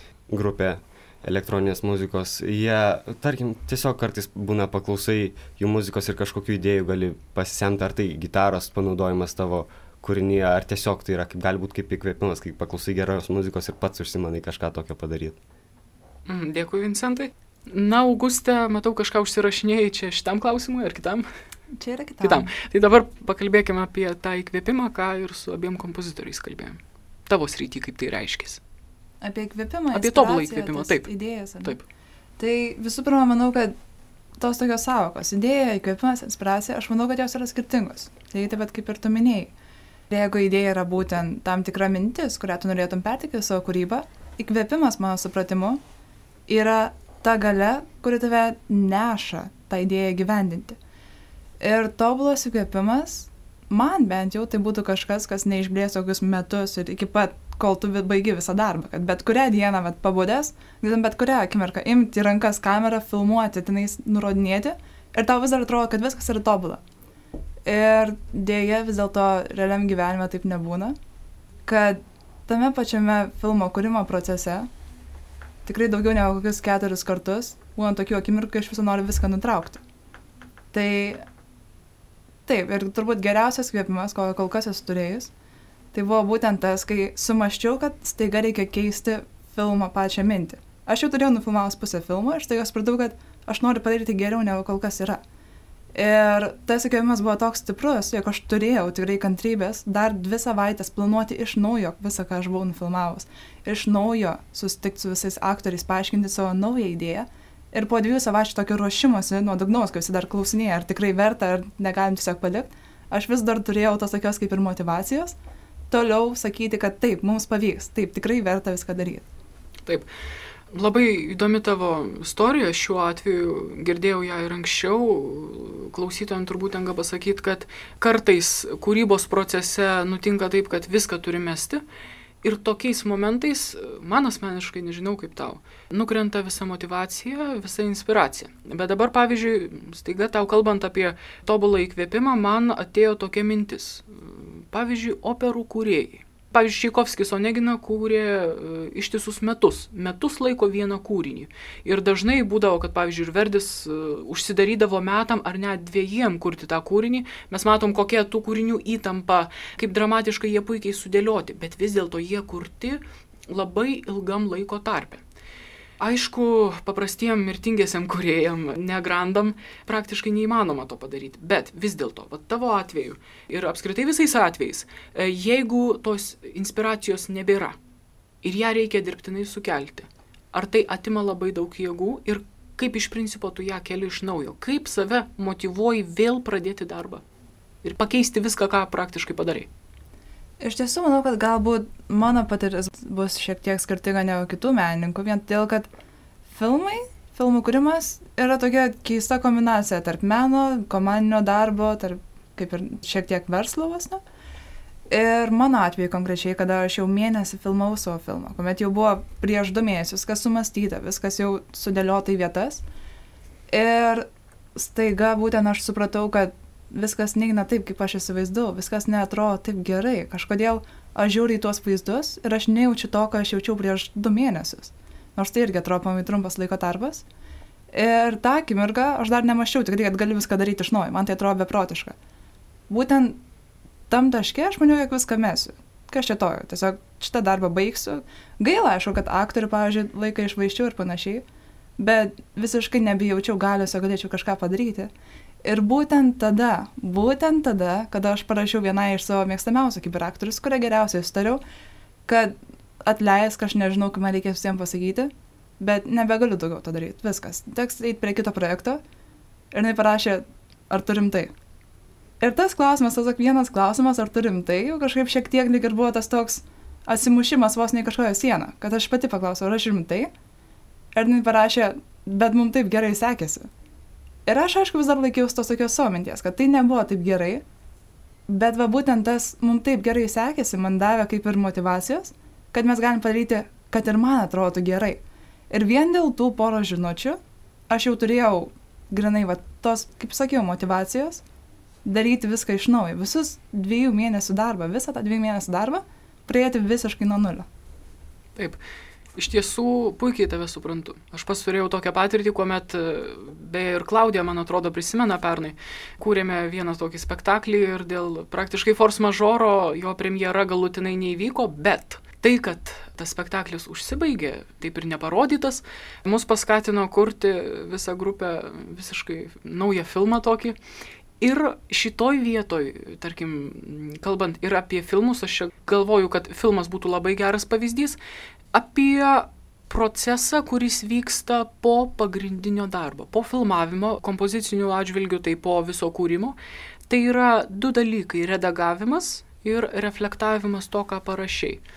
grupė elektroninės muzikos. Jie, tarkim, tiesiog kartais būna paklausai jų muzikos ir kažkokių idėjų gali pasisemti, ar tai gitaros panaudojimas tavo kūrinyje, ar tiesiog tai yra, kaip gali būti kaip įkvėpimas, kai paklausai geros muzikos ir pats užsimanai kažką tokio padaryti. Mm, dėkui, Vincentai. Na, Auguste, matau, kažką užsirašinėjai čia šitam klausimui ar kitam? Čia yra kitam. kitam. Tai dabar pakalbėkime apie tą įkvėpimą, ką ir su abiem kompozitoriais kalbėjom. Tavo srity, kaip tai reiškis? Apie įkvėpimą, apie tobulą įkvėpimą, taip. Idėjas, ar ne? Taip. Tai visų pirma, manau, kad tos tokios savokos, idėja, įkvėpimas, inspiracija, aš manau, kad jos yra skirtingos. Tai taip pat kaip ir tu minėjai. Jeigu idėja yra būtent tam tikra mintis, kurią tu norėtum perteikti savo kūrybą, įkvėpimas, mano supratimu, yra ta galia, kuri tave neša tą idėją gyvendinti. Ir tobulas įkvėpimas, man bent jau tai būtų kažkas, kas neišblės tokius metus ir iki pat, kol tu baigi visą darbą. Kad bet kurią dieną, bet pabudęs, galėtum bet kurią akimirką imti į rankas kamerą, filmuoti, tenais nurodinėti ir tau vis dar atrodo, kad viskas yra tobula. Ir dėja vis dėlto realiam gyvenime taip nebūna, kad tame pačiame filmo kūrimo procese tikrai daugiau negu kokius keturis kartus būna tokių akimirkų, kai aš visą noriu viską nutraukti. Tai taip, ir turbūt geriausias kvėpimas, ko kol kas esu turėjus, tai buvo būtent tas, kai sumaščiau, kad staiga reikia keisti filmo pačią mintį. Aš jau turėjau nufilmavus pusę filmo ir staiga supratau, kad aš noriu padaryti geriau negu kol kas yra. Ir tas įkvėpimas buvo toks stiprus, jog aš turėjau tikrai kantrybės dar dvi savaitės planuoti iš naujo visą, ką aš buvau nufilmavus. Iš naujo susitikti su visais aktoriais, paaiškinti savo naują idėją. Ir po dviejų savaičių tokio ruošimosi nuo dugnaus, kai visi dar klausinėja, ar tikrai verta, ar negalim tiesiog palikti, aš vis dar turėjau tos tokios kaip ir motyvacijos, toliau sakyti, kad taip, mums pavyks, taip, tikrai verta viską daryti. Taip. Labai įdomi tavo istorija šiuo atveju, girdėjau ją ir anksčiau, klausytojams turbūt tenka pasakyti, kad kartais kūrybos procese nutinka taip, kad viską turi mesti ir tokiais momentais, man asmeniškai, nežinau kaip tau, nukrenta visa motyvacija, visa inspiracija. Bet dabar, pavyzdžiui, staiga tau kalbant apie tobulą įkvėpimą, man atėjo tokia mintis. Pavyzdžiui, operų kūrėjai. Pavyzdžiui, Čaikovskis Oneginą kūrė e, ištisus metus, metus laiko vieną kūrinį. Ir dažnai būdavo, kad, pavyzdžiui, ir Verdis e, užsidarydavo metam ar net dviejiem kurti tą kūrinį. Mes matom, kokia tų kūrinių įtampa, kaip dramatiškai jie puikiai sudėlioti, bet vis dėlto jie kurti labai ilgam laiko tarpe. Aišku, paprastiem mirtingiesiam kūrėjam, negrandam, praktiškai neįmanoma to padaryti. Bet vis dėlto, va, tavo atveju ir apskritai visais atvejais, jeigu tos inspiracijos nebėra ir ją reikia dirbtinai sukelti, ar tai atima labai daug jėgų ir kaip iš principo tu ją keli iš naujo? Kaip save motyvuoji vėl pradėti darbą ir pakeisti viską, ką praktiškai padarai? Iš tiesų, manau, kad galbūt mano patirtis bus šiek tiek skirtinga negu kitų menininkų, vien todėl, kad filmai, filmų kūrimas yra tokia keista kombinacija tarp meno, komandinio darbo, tarp kaip ir šiek tiek verslo vos, ne? Ir mano atveju konkrečiai, kada aš jau mėnesį filmavau savo filmą, kuomet jau buvo prieš du mėnesius, kas sumastyta, viskas jau sudėliota į vietas. Ir staiga būtent aš supratau, kad viskas neina taip, kaip aš įsivaizdavau, viskas neatrodo taip gerai. Kažkodėl aš žiūriu į tuos vaizdus ir aš nejaučiu to, ką aš jaučiau prieš du mėnesius. Nors tai irgi atrodo pamai trumpas laiko tarpas. Ir tą akimirką aš dar nemaščiau tikrai, kad galiu viską daryti iš naujo. Man tai atrodo beprotiška. Būtent tam taške aš maniau, jog viską mesiu. Kas čia tojo? Tiesiog šitą darbą baigsiu. Gaila, aišku, kad aktorių, pavyzdžiui, laiką išvaiščiau ir panašiai. Bet visiškai nebijaučiau galios, jog galėčiau kažką padaryti. Ir būtent tada, būtent tada, kada aš parašiau vienai iš savo mėgstamiausių kaip ir aktorius, kurią geriausiai sutariau, kad atleisk, aš nežinau, kaip man reikės visiems pasakyti, bet nebegaliu daugiau to daryti. Viskas. Teks eiti prie kito projekto. Ir jinai parašė, ar tu rimtai. Ir tas klausimas, tas vienas klausimas, ar tu rimtai, jau kažkaip šiek tiek lyg ir buvo tas toks atsimušimas vos ne kažkojo sieną, kad aš pati paklausiau, ar aš rimtai. Ir jinai parašė, bet mums taip gerai sekėsi. Ir aš, aišku, vis dar laikiausi tos tokios savo minties, kad tai nebuvo taip gerai, bet va būtent tas mums taip gerai sekėsi, man davė kaip ir motyvacijos, kad mes galim padaryti, kad ir man atrodo gerai. Ir vien dėl tų poro žinučių aš jau turėjau grinai va tos, kaip sakiau, motyvacijos daryti viską iš naujo. Visus dviejų mėnesių darbą, visą tą dviejų mėnesių darbą pradėti visiškai nuo nulio. Taip. Iš tiesų, puikiai tave suprantu. Aš pas turėjau tokią patirtį, kuomet, beje, ir Klaudija, man atrodo, prisimena pernai, kūrėme vieną tokį spektaklį ir dėl praktiškai force majeuro jo premjera galutinai neįvyko, bet tai, kad tas spektaklis užsibaigė, taip ir neparodytas, mus paskatino kurti visą grupę visiškai naują filmą tokį. Ir šitoj vietoj, tarkim, kalbant ir apie filmus, aš čia galvoju, kad filmas būtų labai geras pavyzdys, apie procesą, kuris vyksta po pagrindinio darbo, po filmavimo, kompozicinių atžvilgių, tai po viso kūrimo. Tai yra du dalykai - redagavimas ir reflektavimas to, ką parašiai.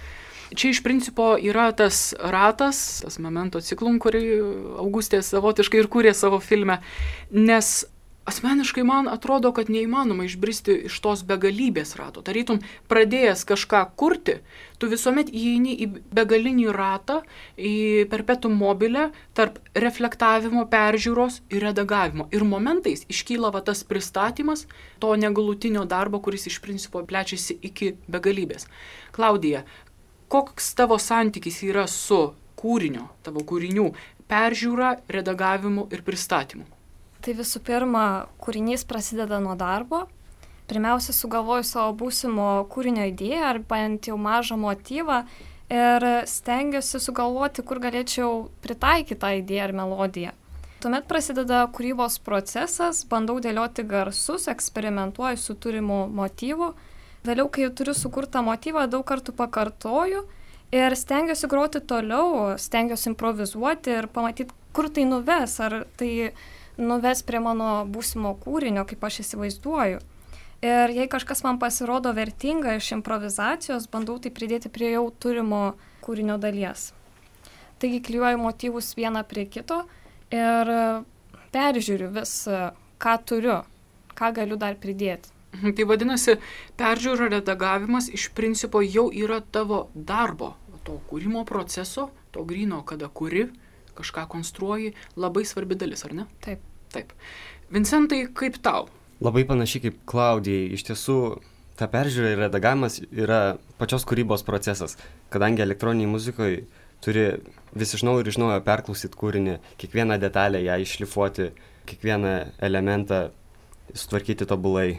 Čia iš principo yra tas ratas, tas memento ciklum, kurį Augustė savotiškai ir kūrė savo filme, nes asmeniškai man atrodo, kad neįmanoma išbristi iš tos begalybės rato. Tarytum, pradėjęs kažką kurti, tu visuomet įeini į begalinį ratą, į perpetuum mobile, tarp reflektavimo, peržiūros ir redagavimo. Ir momentais iškyla va tas pristatymas to negalutinio darbo, kuris iš principo plečiasi iki begalybės. Klaudija, koks tavo santykis yra su kūrinio, tavo kūrinių peržiūra, redagavimu ir pristatymu? Tai visų pirma, kūrinys prasideda nuo darbo. Pirmiausia, sugalvoju savo būsimo kūrinio idėją ar bent jau mažą motyvą ir stengiuosi sugalvoti, kur galėčiau pritaikyti tą idėją ar melodiją. Tuomet prasideda kūrybos procesas, bandau dėlioti garsus, eksperimentuoju su turimu motyvu. Vėliau, kai turiu sukurtą motyvą, daug kartų pakartoju ir stengiuosi groti toliau, stengiuosi improvizuoti ir pamatyti, kur tai nuves, ar tai nuves prie mano būsimo kūrinio, kaip aš įsivaizduoju. Ir jei kažkas man pasirodo vertinga iš improvizacijos, bandau tai pridėti prie jau turimo kūrinio dalies. Taigi klijuoju motyvus vieną prie kito ir peržiūriu vis, ką turiu, ką galiu dar pridėti. Tai vadinasi, peržiūra, redagavimas iš principo jau yra tavo darbo, to kūrimo proceso, to gryno, kada kuri, kažką konstruoji, labai svarbi dalis, ar ne? Taip. Taip. Vincentai, kaip tau? Labai panašiai kaip Klaudijai. Iš tiesų, ta peržiūra ir redagavimas yra pačios kūrybos procesas, kadangi elektroniniai muzikoje turi vis iš naujo ir iš naujo perklausyti kūrinį, kiekvieną detalę ją iššlifuoti, kiekvieną elementą sutvarkyti tobulai.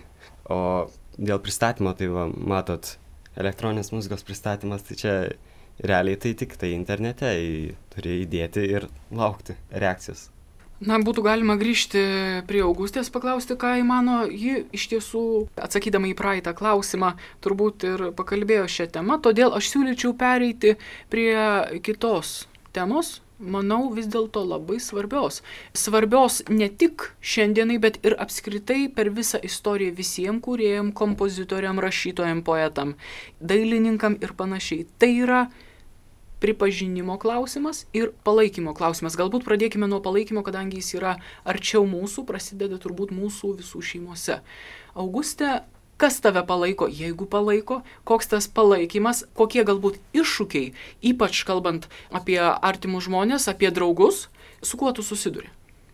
O dėl pristatymo, tai va, matot, elektroninės muzikos pristatymas, tai čia realiai tai tik tai internete, turi įdėti ir laukti reakcijos. Na, būtų galima grįžti prie Augustės, paklausti, ką įmano. Ji iš tiesų, atsakydama į praeitą klausimą, turbūt ir pakalbėjo šią temą, todėl aš siūlyčiau pereiti prie kitos temos, manau, vis dėlto labai svarbios. Svarbios ne tik šiandienai, bet ir apskritai per visą istoriją visiems kūrėjam, kompozitoriam, rašytojam, poetam, dailininkam ir panašiai. Tai yra pripažinimo klausimas ir palaikymo klausimas. Galbūt pradėkime nuo palaikymo, kadangi jis yra arčiau mūsų, prasideda turbūt mūsų visų šeimose. Auguste, kas tave palaiko, jeigu palaiko, koks tas palaikymas, kokie galbūt iššūkiai, ypač kalbant apie artimus žmonės, apie draugus, su kuo tu susiduri?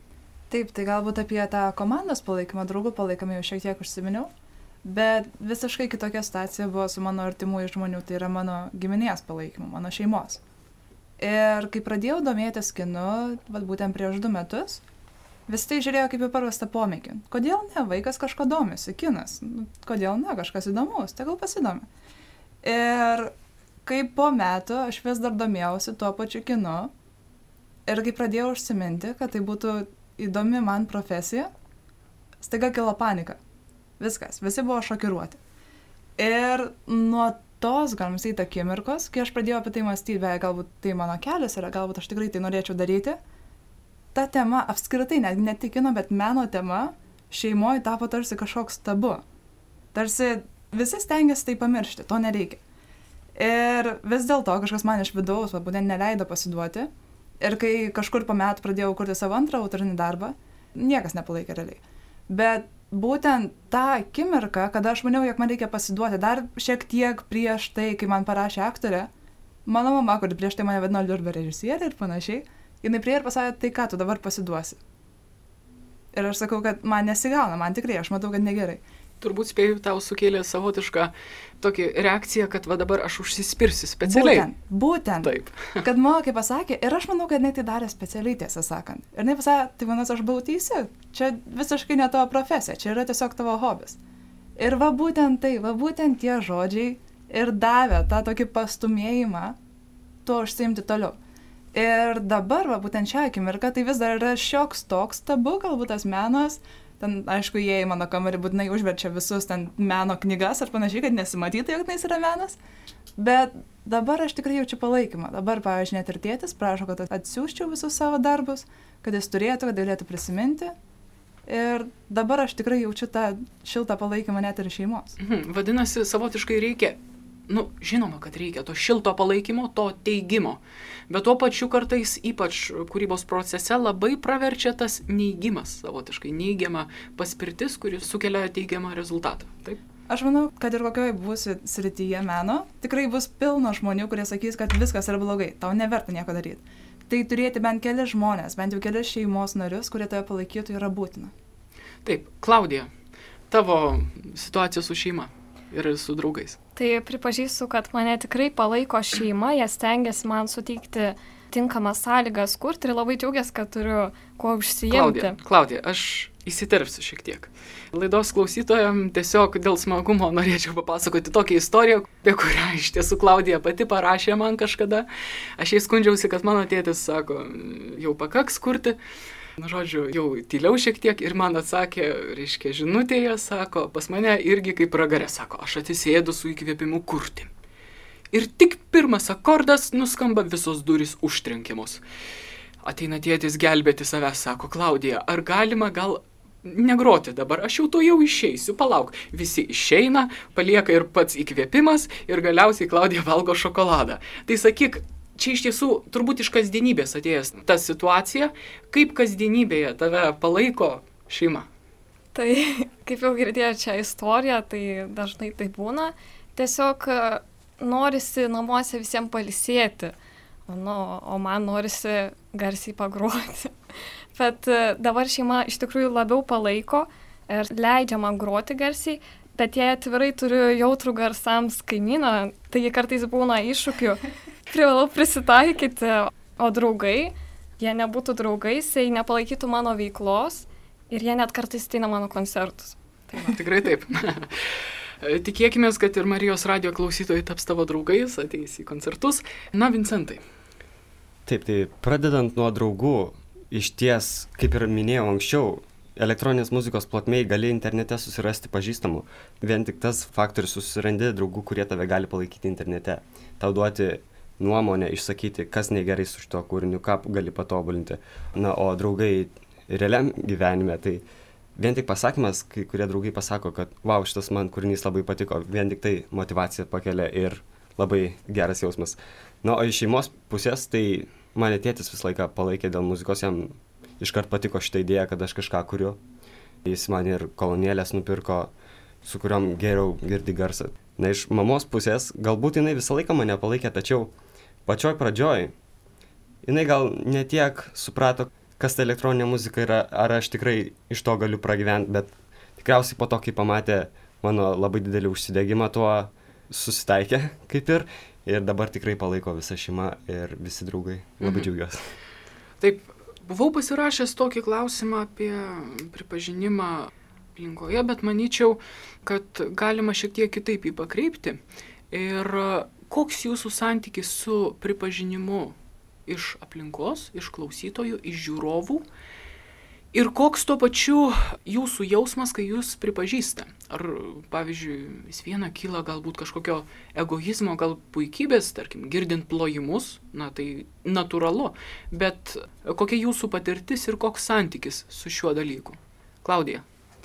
Taip, tai galbūt apie tą komandos palaikymą, draugų palaikymą jau šiek tiek užsiminiau, bet visiškai kitokia situacija buvo su mano artimųjų žmonių, tai yra mano giminės palaikymu, mano šeimos. Ir kai pradėjau domėtis kinu, vat būtent prieš du metus, vis tai žiūrėjo kaip į paprastą pomėgį. Kodėl ne, vaikas kažko domisi, kinas, kodėl ne, kažkas įdomus, tai gal pasidomi. Ir kai po metų aš vis dar domėjausi tuo pačiu kinu ir kai pradėjau užsiminti, kad tai būtų įdomi man profesija, staiga kilo panika. Viskas, visi buvo šokiruoti. Ir nuo tos, galim sakyti, akimirkos, kai aš pradėjau apie tai mąstyti, beje, galbūt tai mano kelias yra, galbūt aš tikrai tai norėčiau daryti, ta tema apskritai, net ne tik kino, bet meno tema šeimoje tapo tarsi kažkoks tabu. Tarsi visi stengiasi tai pamiršti, to nereikia. Ir vis dėlto kažkas man iš vidaus, va, būtent neleido pasiduoti. Ir kai kažkur po metų pradėjau kurti savo antrą autorinį darbą, niekas nepalaikė realiai. Bet būtent tą akimirką, kada aš maniau, jog man reikia pasiduoti, dar šiek tiek prieš tai, kai man parašė aktorė, mano mama, kuri prieš tai mane vadino liurba režisierė ir panašiai, jinai prie ir pasakė, tai ką tu dabar pasiduosi. Ir aš sakau, kad man nesigauna, man tikrai, aš matau, kad negerai. Turbūt spėjau, tau sukėlė savotišką tokį reakciją, kad va dabar aš užsispirsiu specialiai. Būtent, būtent. Taip. Kad mokė pasakė, ir aš manau, kad jinai tai darė specialiai, tiesą sakant. Ir jinai pasakė, tai manas aš buvau teisi, čia visiškai ne tavo profesija, čia yra tiesiog tavo hobis. Ir va būtent tai, va būtent tie žodžiai ir davė tą tokį pastumėjimą tuo užsiimti toliau. Ir dabar, va būtent šią akimirką, tai vis dar yra šioks toks tabu, galbūt tas menas. Ten, aišku, jie į mano kamerį būtinai užverčia visus ten meno knygas ar panašiai, kad nesimatytų, jog tai yra menas. Bet dabar aš tikrai jaučiu palaikymą. Dabar, pavyzdžiui, net ir tėtis prašo, kad atsiųsčiau visus savo darbus, kad jis turėtų, kad galėtų prisiminti. Ir dabar aš tikrai jaučiu tą šiltą palaikymą net ir šeimos. Mhm. Vadinasi, savotiškai reikia nu, žinoma, kad reikia to šilto palaikymo, to teigimo, bet tuo pačiu kartais, ypač kūrybos procese, labai praverčia tas neigimas, savotiškai neigiama paspirtis, kuris sukelia teigiamą rezultatą. Taip? Aš manau, kad ir kokioj būsi srityje meno, tikrai bus pilno žmonių, kurie sakys, kad viskas yra blogai, tau neverta nieko daryti. Tai turėti bent keli žmonės, bent jau keli šeimos narius, kurie tave palaikytų, yra būtina. Taip, Klaudija, tavo situacija su šeima ir su draugais. Tai pripažįstu, kad mane tikrai palaiko šeima, jie stengiasi man suteikti tinkamas sąlygas kurti ir labai džiaugiasi, kad turiu kuo užsiimti. Klaudija, Klaudija, aš įsiterpsiu šiek tiek. Laidos klausytojams tiesiog dėl smagumo norėčiau papasakoti tokią istoriją, apie kurią iš tiesų Klaudija pati parašė man kažkada. Aš jai skundžiausi, kad mano tėtis sako, jau pakaks kurti. Na, žodžiu, jau tyliau šiek tiek ir man atsakė, reiškia, žinutėje, sako, pas mane irgi kaip pragarė, sako, aš atsisėdu su įkvėpimu kurti. Ir tik pirmas akordas nuskamba, visos durys užtrenkiamos. Ateina tėtis gelbėti savęs, sako, Klaudija, ar galima gal negroti dabar, aš jau to jau išeisiu, palauk. Visi išeina, palieka ir pats įkvėpimas ir galiausiai Klaudija valgo šokoladą. Tai sakyk, čia iš tiesų turbūt iš kasdienybės atėjęs ta situacija, kaip kasdienybėje tave palaiko šeima? Tai kaip jau girdėjau čia istoriją, tai dažnai tai būna. Tiesiog norisi namuose visiems pailsėti, nu, o man norisi garsiai pagroti. Bet dabar šeima iš tikrųjų labiau palaiko ir leidžia man groti garsiai, bet jei atvirai turiu jautrų garsams kaimyną, tai kartais būna iššūkių, privalau prisitaikyti, o draugai, jie nebūtų draugais, jei nepalaikytų mano veiklos ir jie net kartais ateina mano koncertus. Tai va, tikrai taip. Tikėkime, kad ir Marijos radijo klausytojai taps tavo draugais, ateis į koncertus. Na, Vincentai. Taip, tai pradedant nuo draugų, iš ties, kaip ir minėjau anksčiau, elektroninės muzikos plotmėj gali internete susirasti pažįstamų. Vien tik tas faktorius, susirandi draugų, kurie tave gali palaikyti internete. Tau duoti nuomonę, išsakyti, kas negerai su šito kūriniu, ką gali patobulinti. Na, o draugai realiam gyvenime, tai vien tik pasakymas, kai kurie draugai pasako, kad wow, šitas man kūrinys labai patiko, vien tik tai motyvacija pakelia ir labai geras jausmas. Na, o iš šeimos pusės, tai mane tėtis visą laiką palaikė dėl muzikos, jam iškart patiko šitą idėją, kad aš kažką kuriu. Jis man ir kolonėlės nupirko, su kuriuom geriau girdi garsą. Na, iš mamos pusės, galbūt jinai visą laiką mane palaikė, tačiau pačioj pradžioj jinai gal netiek suprato, kas ta elektroninė muzika yra, ar aš tikrai iš to galiu pragyventi, bet tikriausiai po to, kai pamatė mano labai didelį užsidegimą, tuo susitaikė kaip ir, ir dabar tikrai palaiko visa šeima ir visi draugai. Labai mhm. džiaugiuosi. Taip, buvau pasirašęs tokį klausimą apie pripažinimą aplinkoje, bet manyčiau, kad galima šiek tiek kitaip jį pakreipti. Ir koks jūsų santykis su pripažinimu iš aplinkos, iš klausytojų, iš žiūrovų? Ir koks tuo pačiu jūsų jausmas, kai jūs pripažįsta? Ar, pavyzdžiui, vis viena kyla galbūt kažkokio egoizmo, gal puikybės, tarkim, girdint plojimus, na tai natūralu, bet kokia jūsų patirtis ir koks santykis su šiuo dalyku? Klaudija.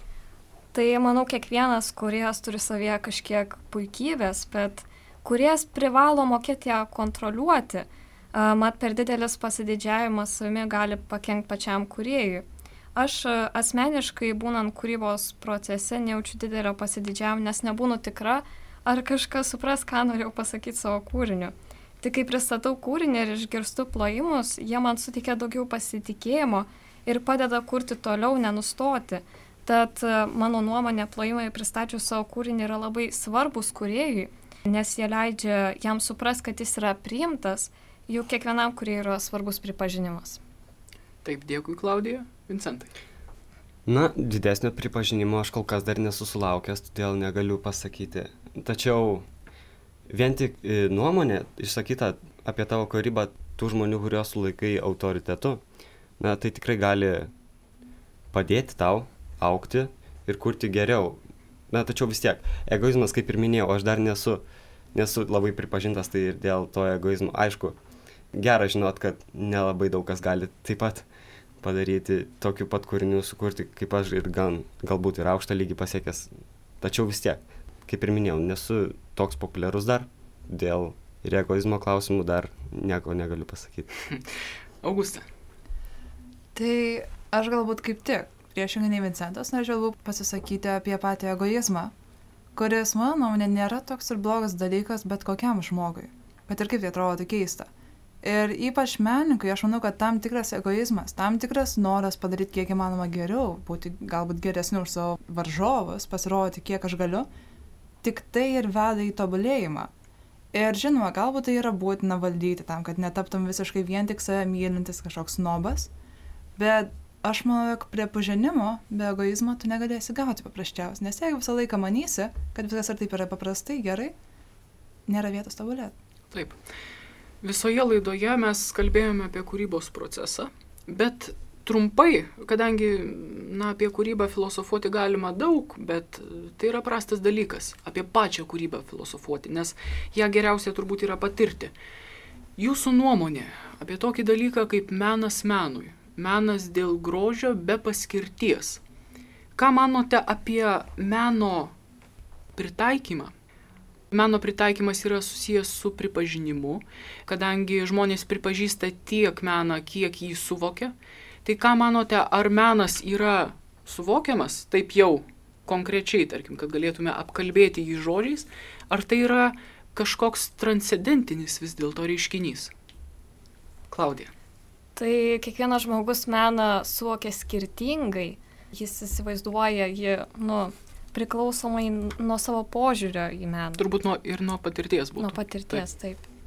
Tai manau, kiekvienas kūrėjas turi savyje kažkiek puikybės, bet kūrėjas privalo mokėti ją kontroliuoti. Mat per didelis pasididžiavimas savimi gali pakenkti pačiam kūrėjui. Aš asmeniškai, būnant kūrybos procese, nejaučiu didelio pasididžiavimo, nes nebūnu tikra, ar kažkas supras, ką norėjau pasakyti savo kūriniu. Tik kai pristatau kūrinį ir išgirstu plojimus, jie man suteikia daugiau pasitikėjimo ir padeda kurti toliau, nenustoti. Tad mano nuomonė, plojimai pristačius savo kūrinį yra labai svarbus kūrėjui, nes jie leidžia jam supras, kad jis yra priimtas, juk kiekvienam kūrėjui yra svarbus pripažinimas. Taip, dėkui, Klaudija. Vincentai. Na, didesnio pripažinimo aš kol kas dar nesusilaukęs, todėl negaliu pasakyti. Tačiau vien tik nuomonė išsakyta apie tavo kūrybą tų žmonių, kuriuos sulaikai autoritetu, na, tai tikrai gali padėti tau augti ir kurti geriau. Na, tačiau vis tiek, egoizmas, kaip ir minėjau, aš dar nesu, nesu labai pripažintas, tai ir dėl to egoizmo. Aišku, gera žinot, kad nelabai daug kas gali taip pat padaryti tokių pat kūrinių, sukurti kaip aš ir gan, galbūt ir aukštą lygį pasiekęs. Tačiau vis tiek, kaip ir minėjau, nesu toks populiarus dar. Dėl ir egoizmo klausimų dar nieko negaliu pasakyti. Augusta. Tai aš galbūt kaip tik, priešingai nei Vincentas, norėčiau pasisakyti apie patį egoizmą, kuris, mano nuomonė, nėra toks ir blogas dalykas bet kokiam žmogui, kad ir kaip tai atrodo keista. Ir ypač menininkui, aš manau, kad tam tikras egoizmas, tam tikras noras padaryti kiek įmanoma geriau, būti galbūt geresniu už savo varžovus, pasirodyti kiek aš galiu, tik tai ir veda į tobulėjimą. Ir žinoma, galbūt tai yra būtina valdyti tam, kad netaptum visiškai vien tik save mylintis kažkoks snobas, bet aš manau, jog prie pažinimo be egoizmo tu negalėsi gauti paprasčiausiai, nes jeigu visą laiką manysi, kad viskas ar taip yra paprastai gerai, nėra vietos tobulėti. Taip. Visoje laidoje mes kalbėjome apie kūrybos procesą, bet trumpai, kadangi na, apie kūrybą filosofuoti galima daug, bet tai yra prastas dalykas, apie pačią kūrybą filosofuoti, nes ją geriausia turbūt yra patirti. Jūsų nuomonė apie tokį dalyką kaip menas menui, menas dėl grožio be paskirties. Ką manote apie meno pritaikymą? Meno pritaikymas yra susijęs su pripažinimu, kadangi žmonės pripažįsta tiek meną, kiek jį suvokia. Tai ką manote, ar menas yra suvokiamas taip jau konkrečiai, tarkim, kad galėtume apkalbėti jį žodžiais, ar tai yra kažkoks transcendentinis vis dėlto reiškinys? Klaudija. Tai kiekvienas žmogus meną suvokia skirtingai, jis įsivaizduoja jį, nu, priklausomai nuo savo požiūrio į meną. Turbūt nuo, ir nuo patirties būtų. Nuo patirties, taip. taip.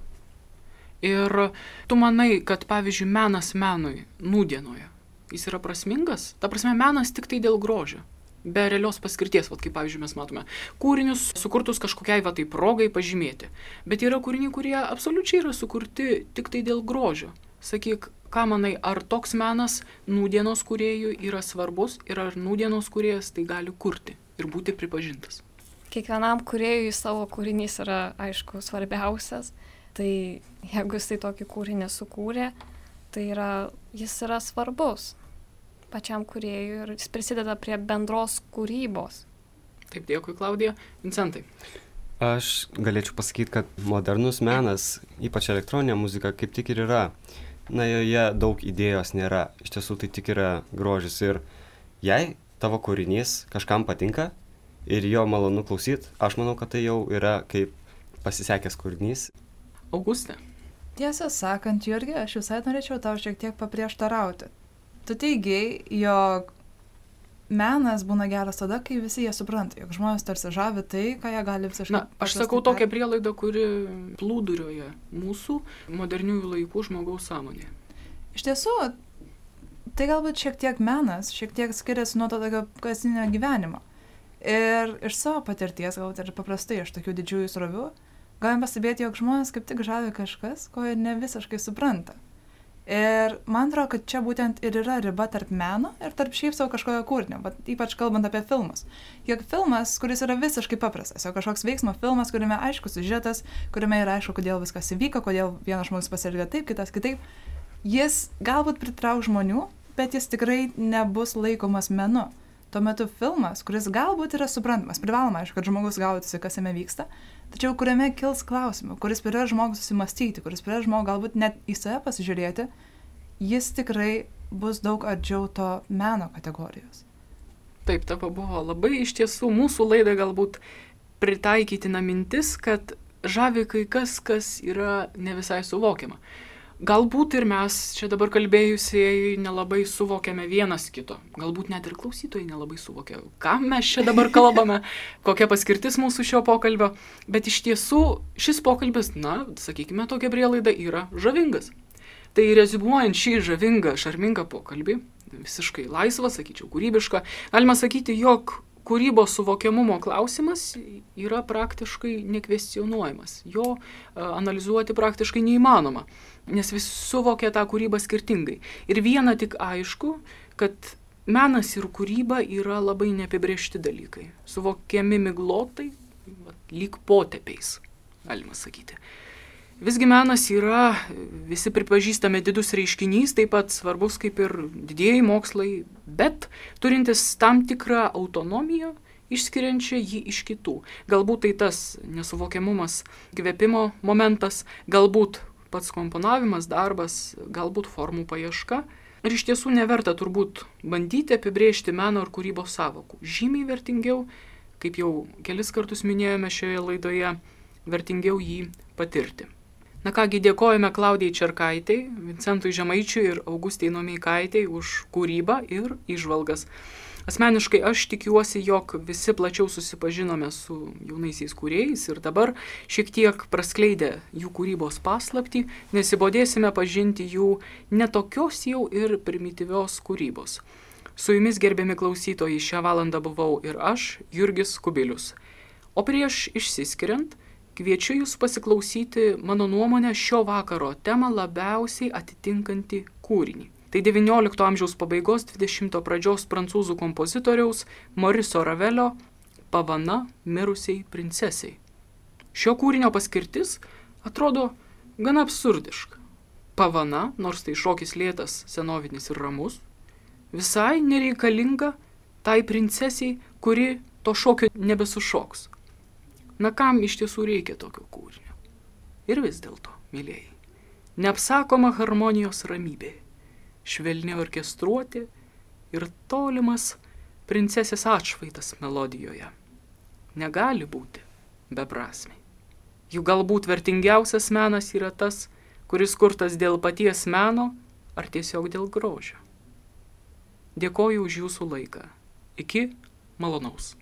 Ir tu manai, kad pavyzdžiui menas menui nūdienoje, jis yra prasmingas? Ta prasme, menas tik tai dėl grožio, be realios paskirties, vat, kaip pavyzdžiui mes matome, kūrinius sukurtus kažkokiai va tai progai pažymėti. Bet yra kūriniai, kurie absoliučiai yra sukurti tik tai dėl grožio. Sakyk, ką manai, ar toks menas nūdienos kūrėjų yra svarbus ir ar nūdienos kūrėjas tai gali kurti ir būti pripažintas? Kiekvienam kūrėjui savo kūrinys yra, aišku, svarbiausias. Tai jeigu jisai tokį kūrinį sukūrė, tai yra, jis yra svarbus pačiam kūrėjui ir jis prisideda prie bendros kūrybos. Taip, dėkui, Klaudija. Vincentai. Aš galėčiau pasakyti, kad modernus menas, ypač elektroninė muzika, kaip tik ir yra. Na, joje daug idėjos nėra. Iš tiesų tai tik yra grožis. Ir jei tavo kūrinys kažkam patinka ir jo malonu klausyti, aš manau, kad tai jau yra kaip pasisekęs kūrinys. Auguste. Tiesą sakant, Jurgi, aš visai norėčiau tau šiek tiek paprieštarauti. Tu teigiai, jog menas būna geras tada, kai visi jie supranta, jog žmonės tarsi žavi tai, ką jie gali visiškai... Na, aš sakau tokią prielaidą, kuri plūdurioja mūsų moderniųjų laikų žmogaus sąmonė. Iš tiesų, tai galbūt šiek tiek menas, šiek tiek skiriasi nuo to tokio kasdienio gyvenimo. Ir iš savo patirties, galbūt ir paprastai iš tokių didžiųjų srovių, galim pastebėti, jog žmonės kaip tik žavi kažkas, ko jie ne visiškai supranta. Ir man atrodo, kad čia būtent ir yra riba tarp meno ir tarp šiaip savo kažkokio kūrinio, bet ypač kalbant apie filmus. Juk filmas, kuris yra visiškai paprastas, jau kažkoks veiksmo filmas, kuriame aiškus siužetas, kuriame yra aišku, kodėl viskas įvyko, kodėl vienas žmogus pasielgia taip, kitas kitaip, jis galbūt pritrauks žmonių, bet jis tikrai nebus laikomas menu. Tuo metu filmas, kuris galbūt yra suprantamas, privaloma, aišku, kad žmogus gautųsi, kas jame vyksta, tačiau kuriame kils klausimų, kuris prieš žmogus susimastyti, kuris prieš žmogų galbūt net į save pasižiūrėti, jis tikrai bus daug arčiau to meno kategorijos. Taip, ta buvo labai iš tiesų mūsų laidai galbūt pritaikytina mintis, kad žavi kai kas, kas yra ne visai suvokiama. Galbūt ir mes čia dabar kalbėjusieji nelabai suvokiame vienas kito. Galbūt net ir klausytojai nelabai suvokia, ką mes čia dabar kalbame, kokia paskirtis mūsų šio pokalbio. Bet iš tiesų šis pokalbis, na, sakykime, tokia prielaida yra žavingas. Tai reziumuojant šį žavingą, šarmingą pokalbį, visiškai laisvą, sakyčiau, kūrybišką, galima sakyti, jog kūrybos suvokiamumo klausimas yra praktiškai nekvestionuojamas. Jo analizuoti praktiškai neįmanoma, nes visi suvokia tą kūrybą skirtingai. Ir viena tik aišku, kad menas ir kūryba yra labai neapibrėžti dalykai. Suvokiami miglotai, lyg potėpiais, galima sakyti. Visgi menas yra, visi pripažįstame, didus reiškinys, taip pat svarbus kaip ir didieji mokslai, bet turintis tam tikrą autonomiją išskiriančią jį iš kitų. Galbūt tai tas nesuvokiamumas, kvėpimo momentas, galbūt pats komponavimas, darbas, galbūt formų paieška. Ir iš tiesų neverta turbūt bandyti apibrėžti meno ar kūrybos sąvokų. Žymiai vertingiau, kaip jau kelis kartus minėjome šioje laidoje, vertingiau jį patirti. Na kągi, dėkojame Klaudijai Čerkaitei, Vincentui Žemaičiui ir Augustei Nomeikaitei už kūrybą ir įžvalgas. Asmeniškai aš tikiuosi, jog visi plačiau susipažinome su jaunaisiais kūrėjais ir dabar šiek tiek praskleidę jų kūrybos paslaptį, nesibodėsime pažinti jų netokios jau ir primityvios kūrybos. Su jumis, gerbiami klausytojai, šią valandą buvau ir aš, Jurgis Kubilius. O prieš išsiskiriant, kviečiu jūs pasiklausyti mano nuomonę šio vakaro temą labiausiai atitinkantį kūrinį. Tai devyniolikto amžiaus pabaigos dvidešimto pradžios prancūzų kompozitoriaus Moriso Ravelio Pavana mirusiai princesei. Šio kūrinio paskirtis atrodo gana absurdiška. Pavana, nors tai šokis lėtas, senovinis ir ramus, visai nereikalinga tai princesiai, kuri to šokio nebesušoks. Na kam iš tiesų reikia tokio kūrinio? Ir vis dėlto, mylėjai, neapsakoma harmonijos ramybė, švelni orkestruoti ir tolimas princesės atšvaitas melodijoje negali būti beprasmiai. Juk galbūt vertingiausias menas yra tas, kuris kurtas dėl paties meno ar tiesiog dėl grožio. Dėkoju už jūsų laiką. Iki malonaus.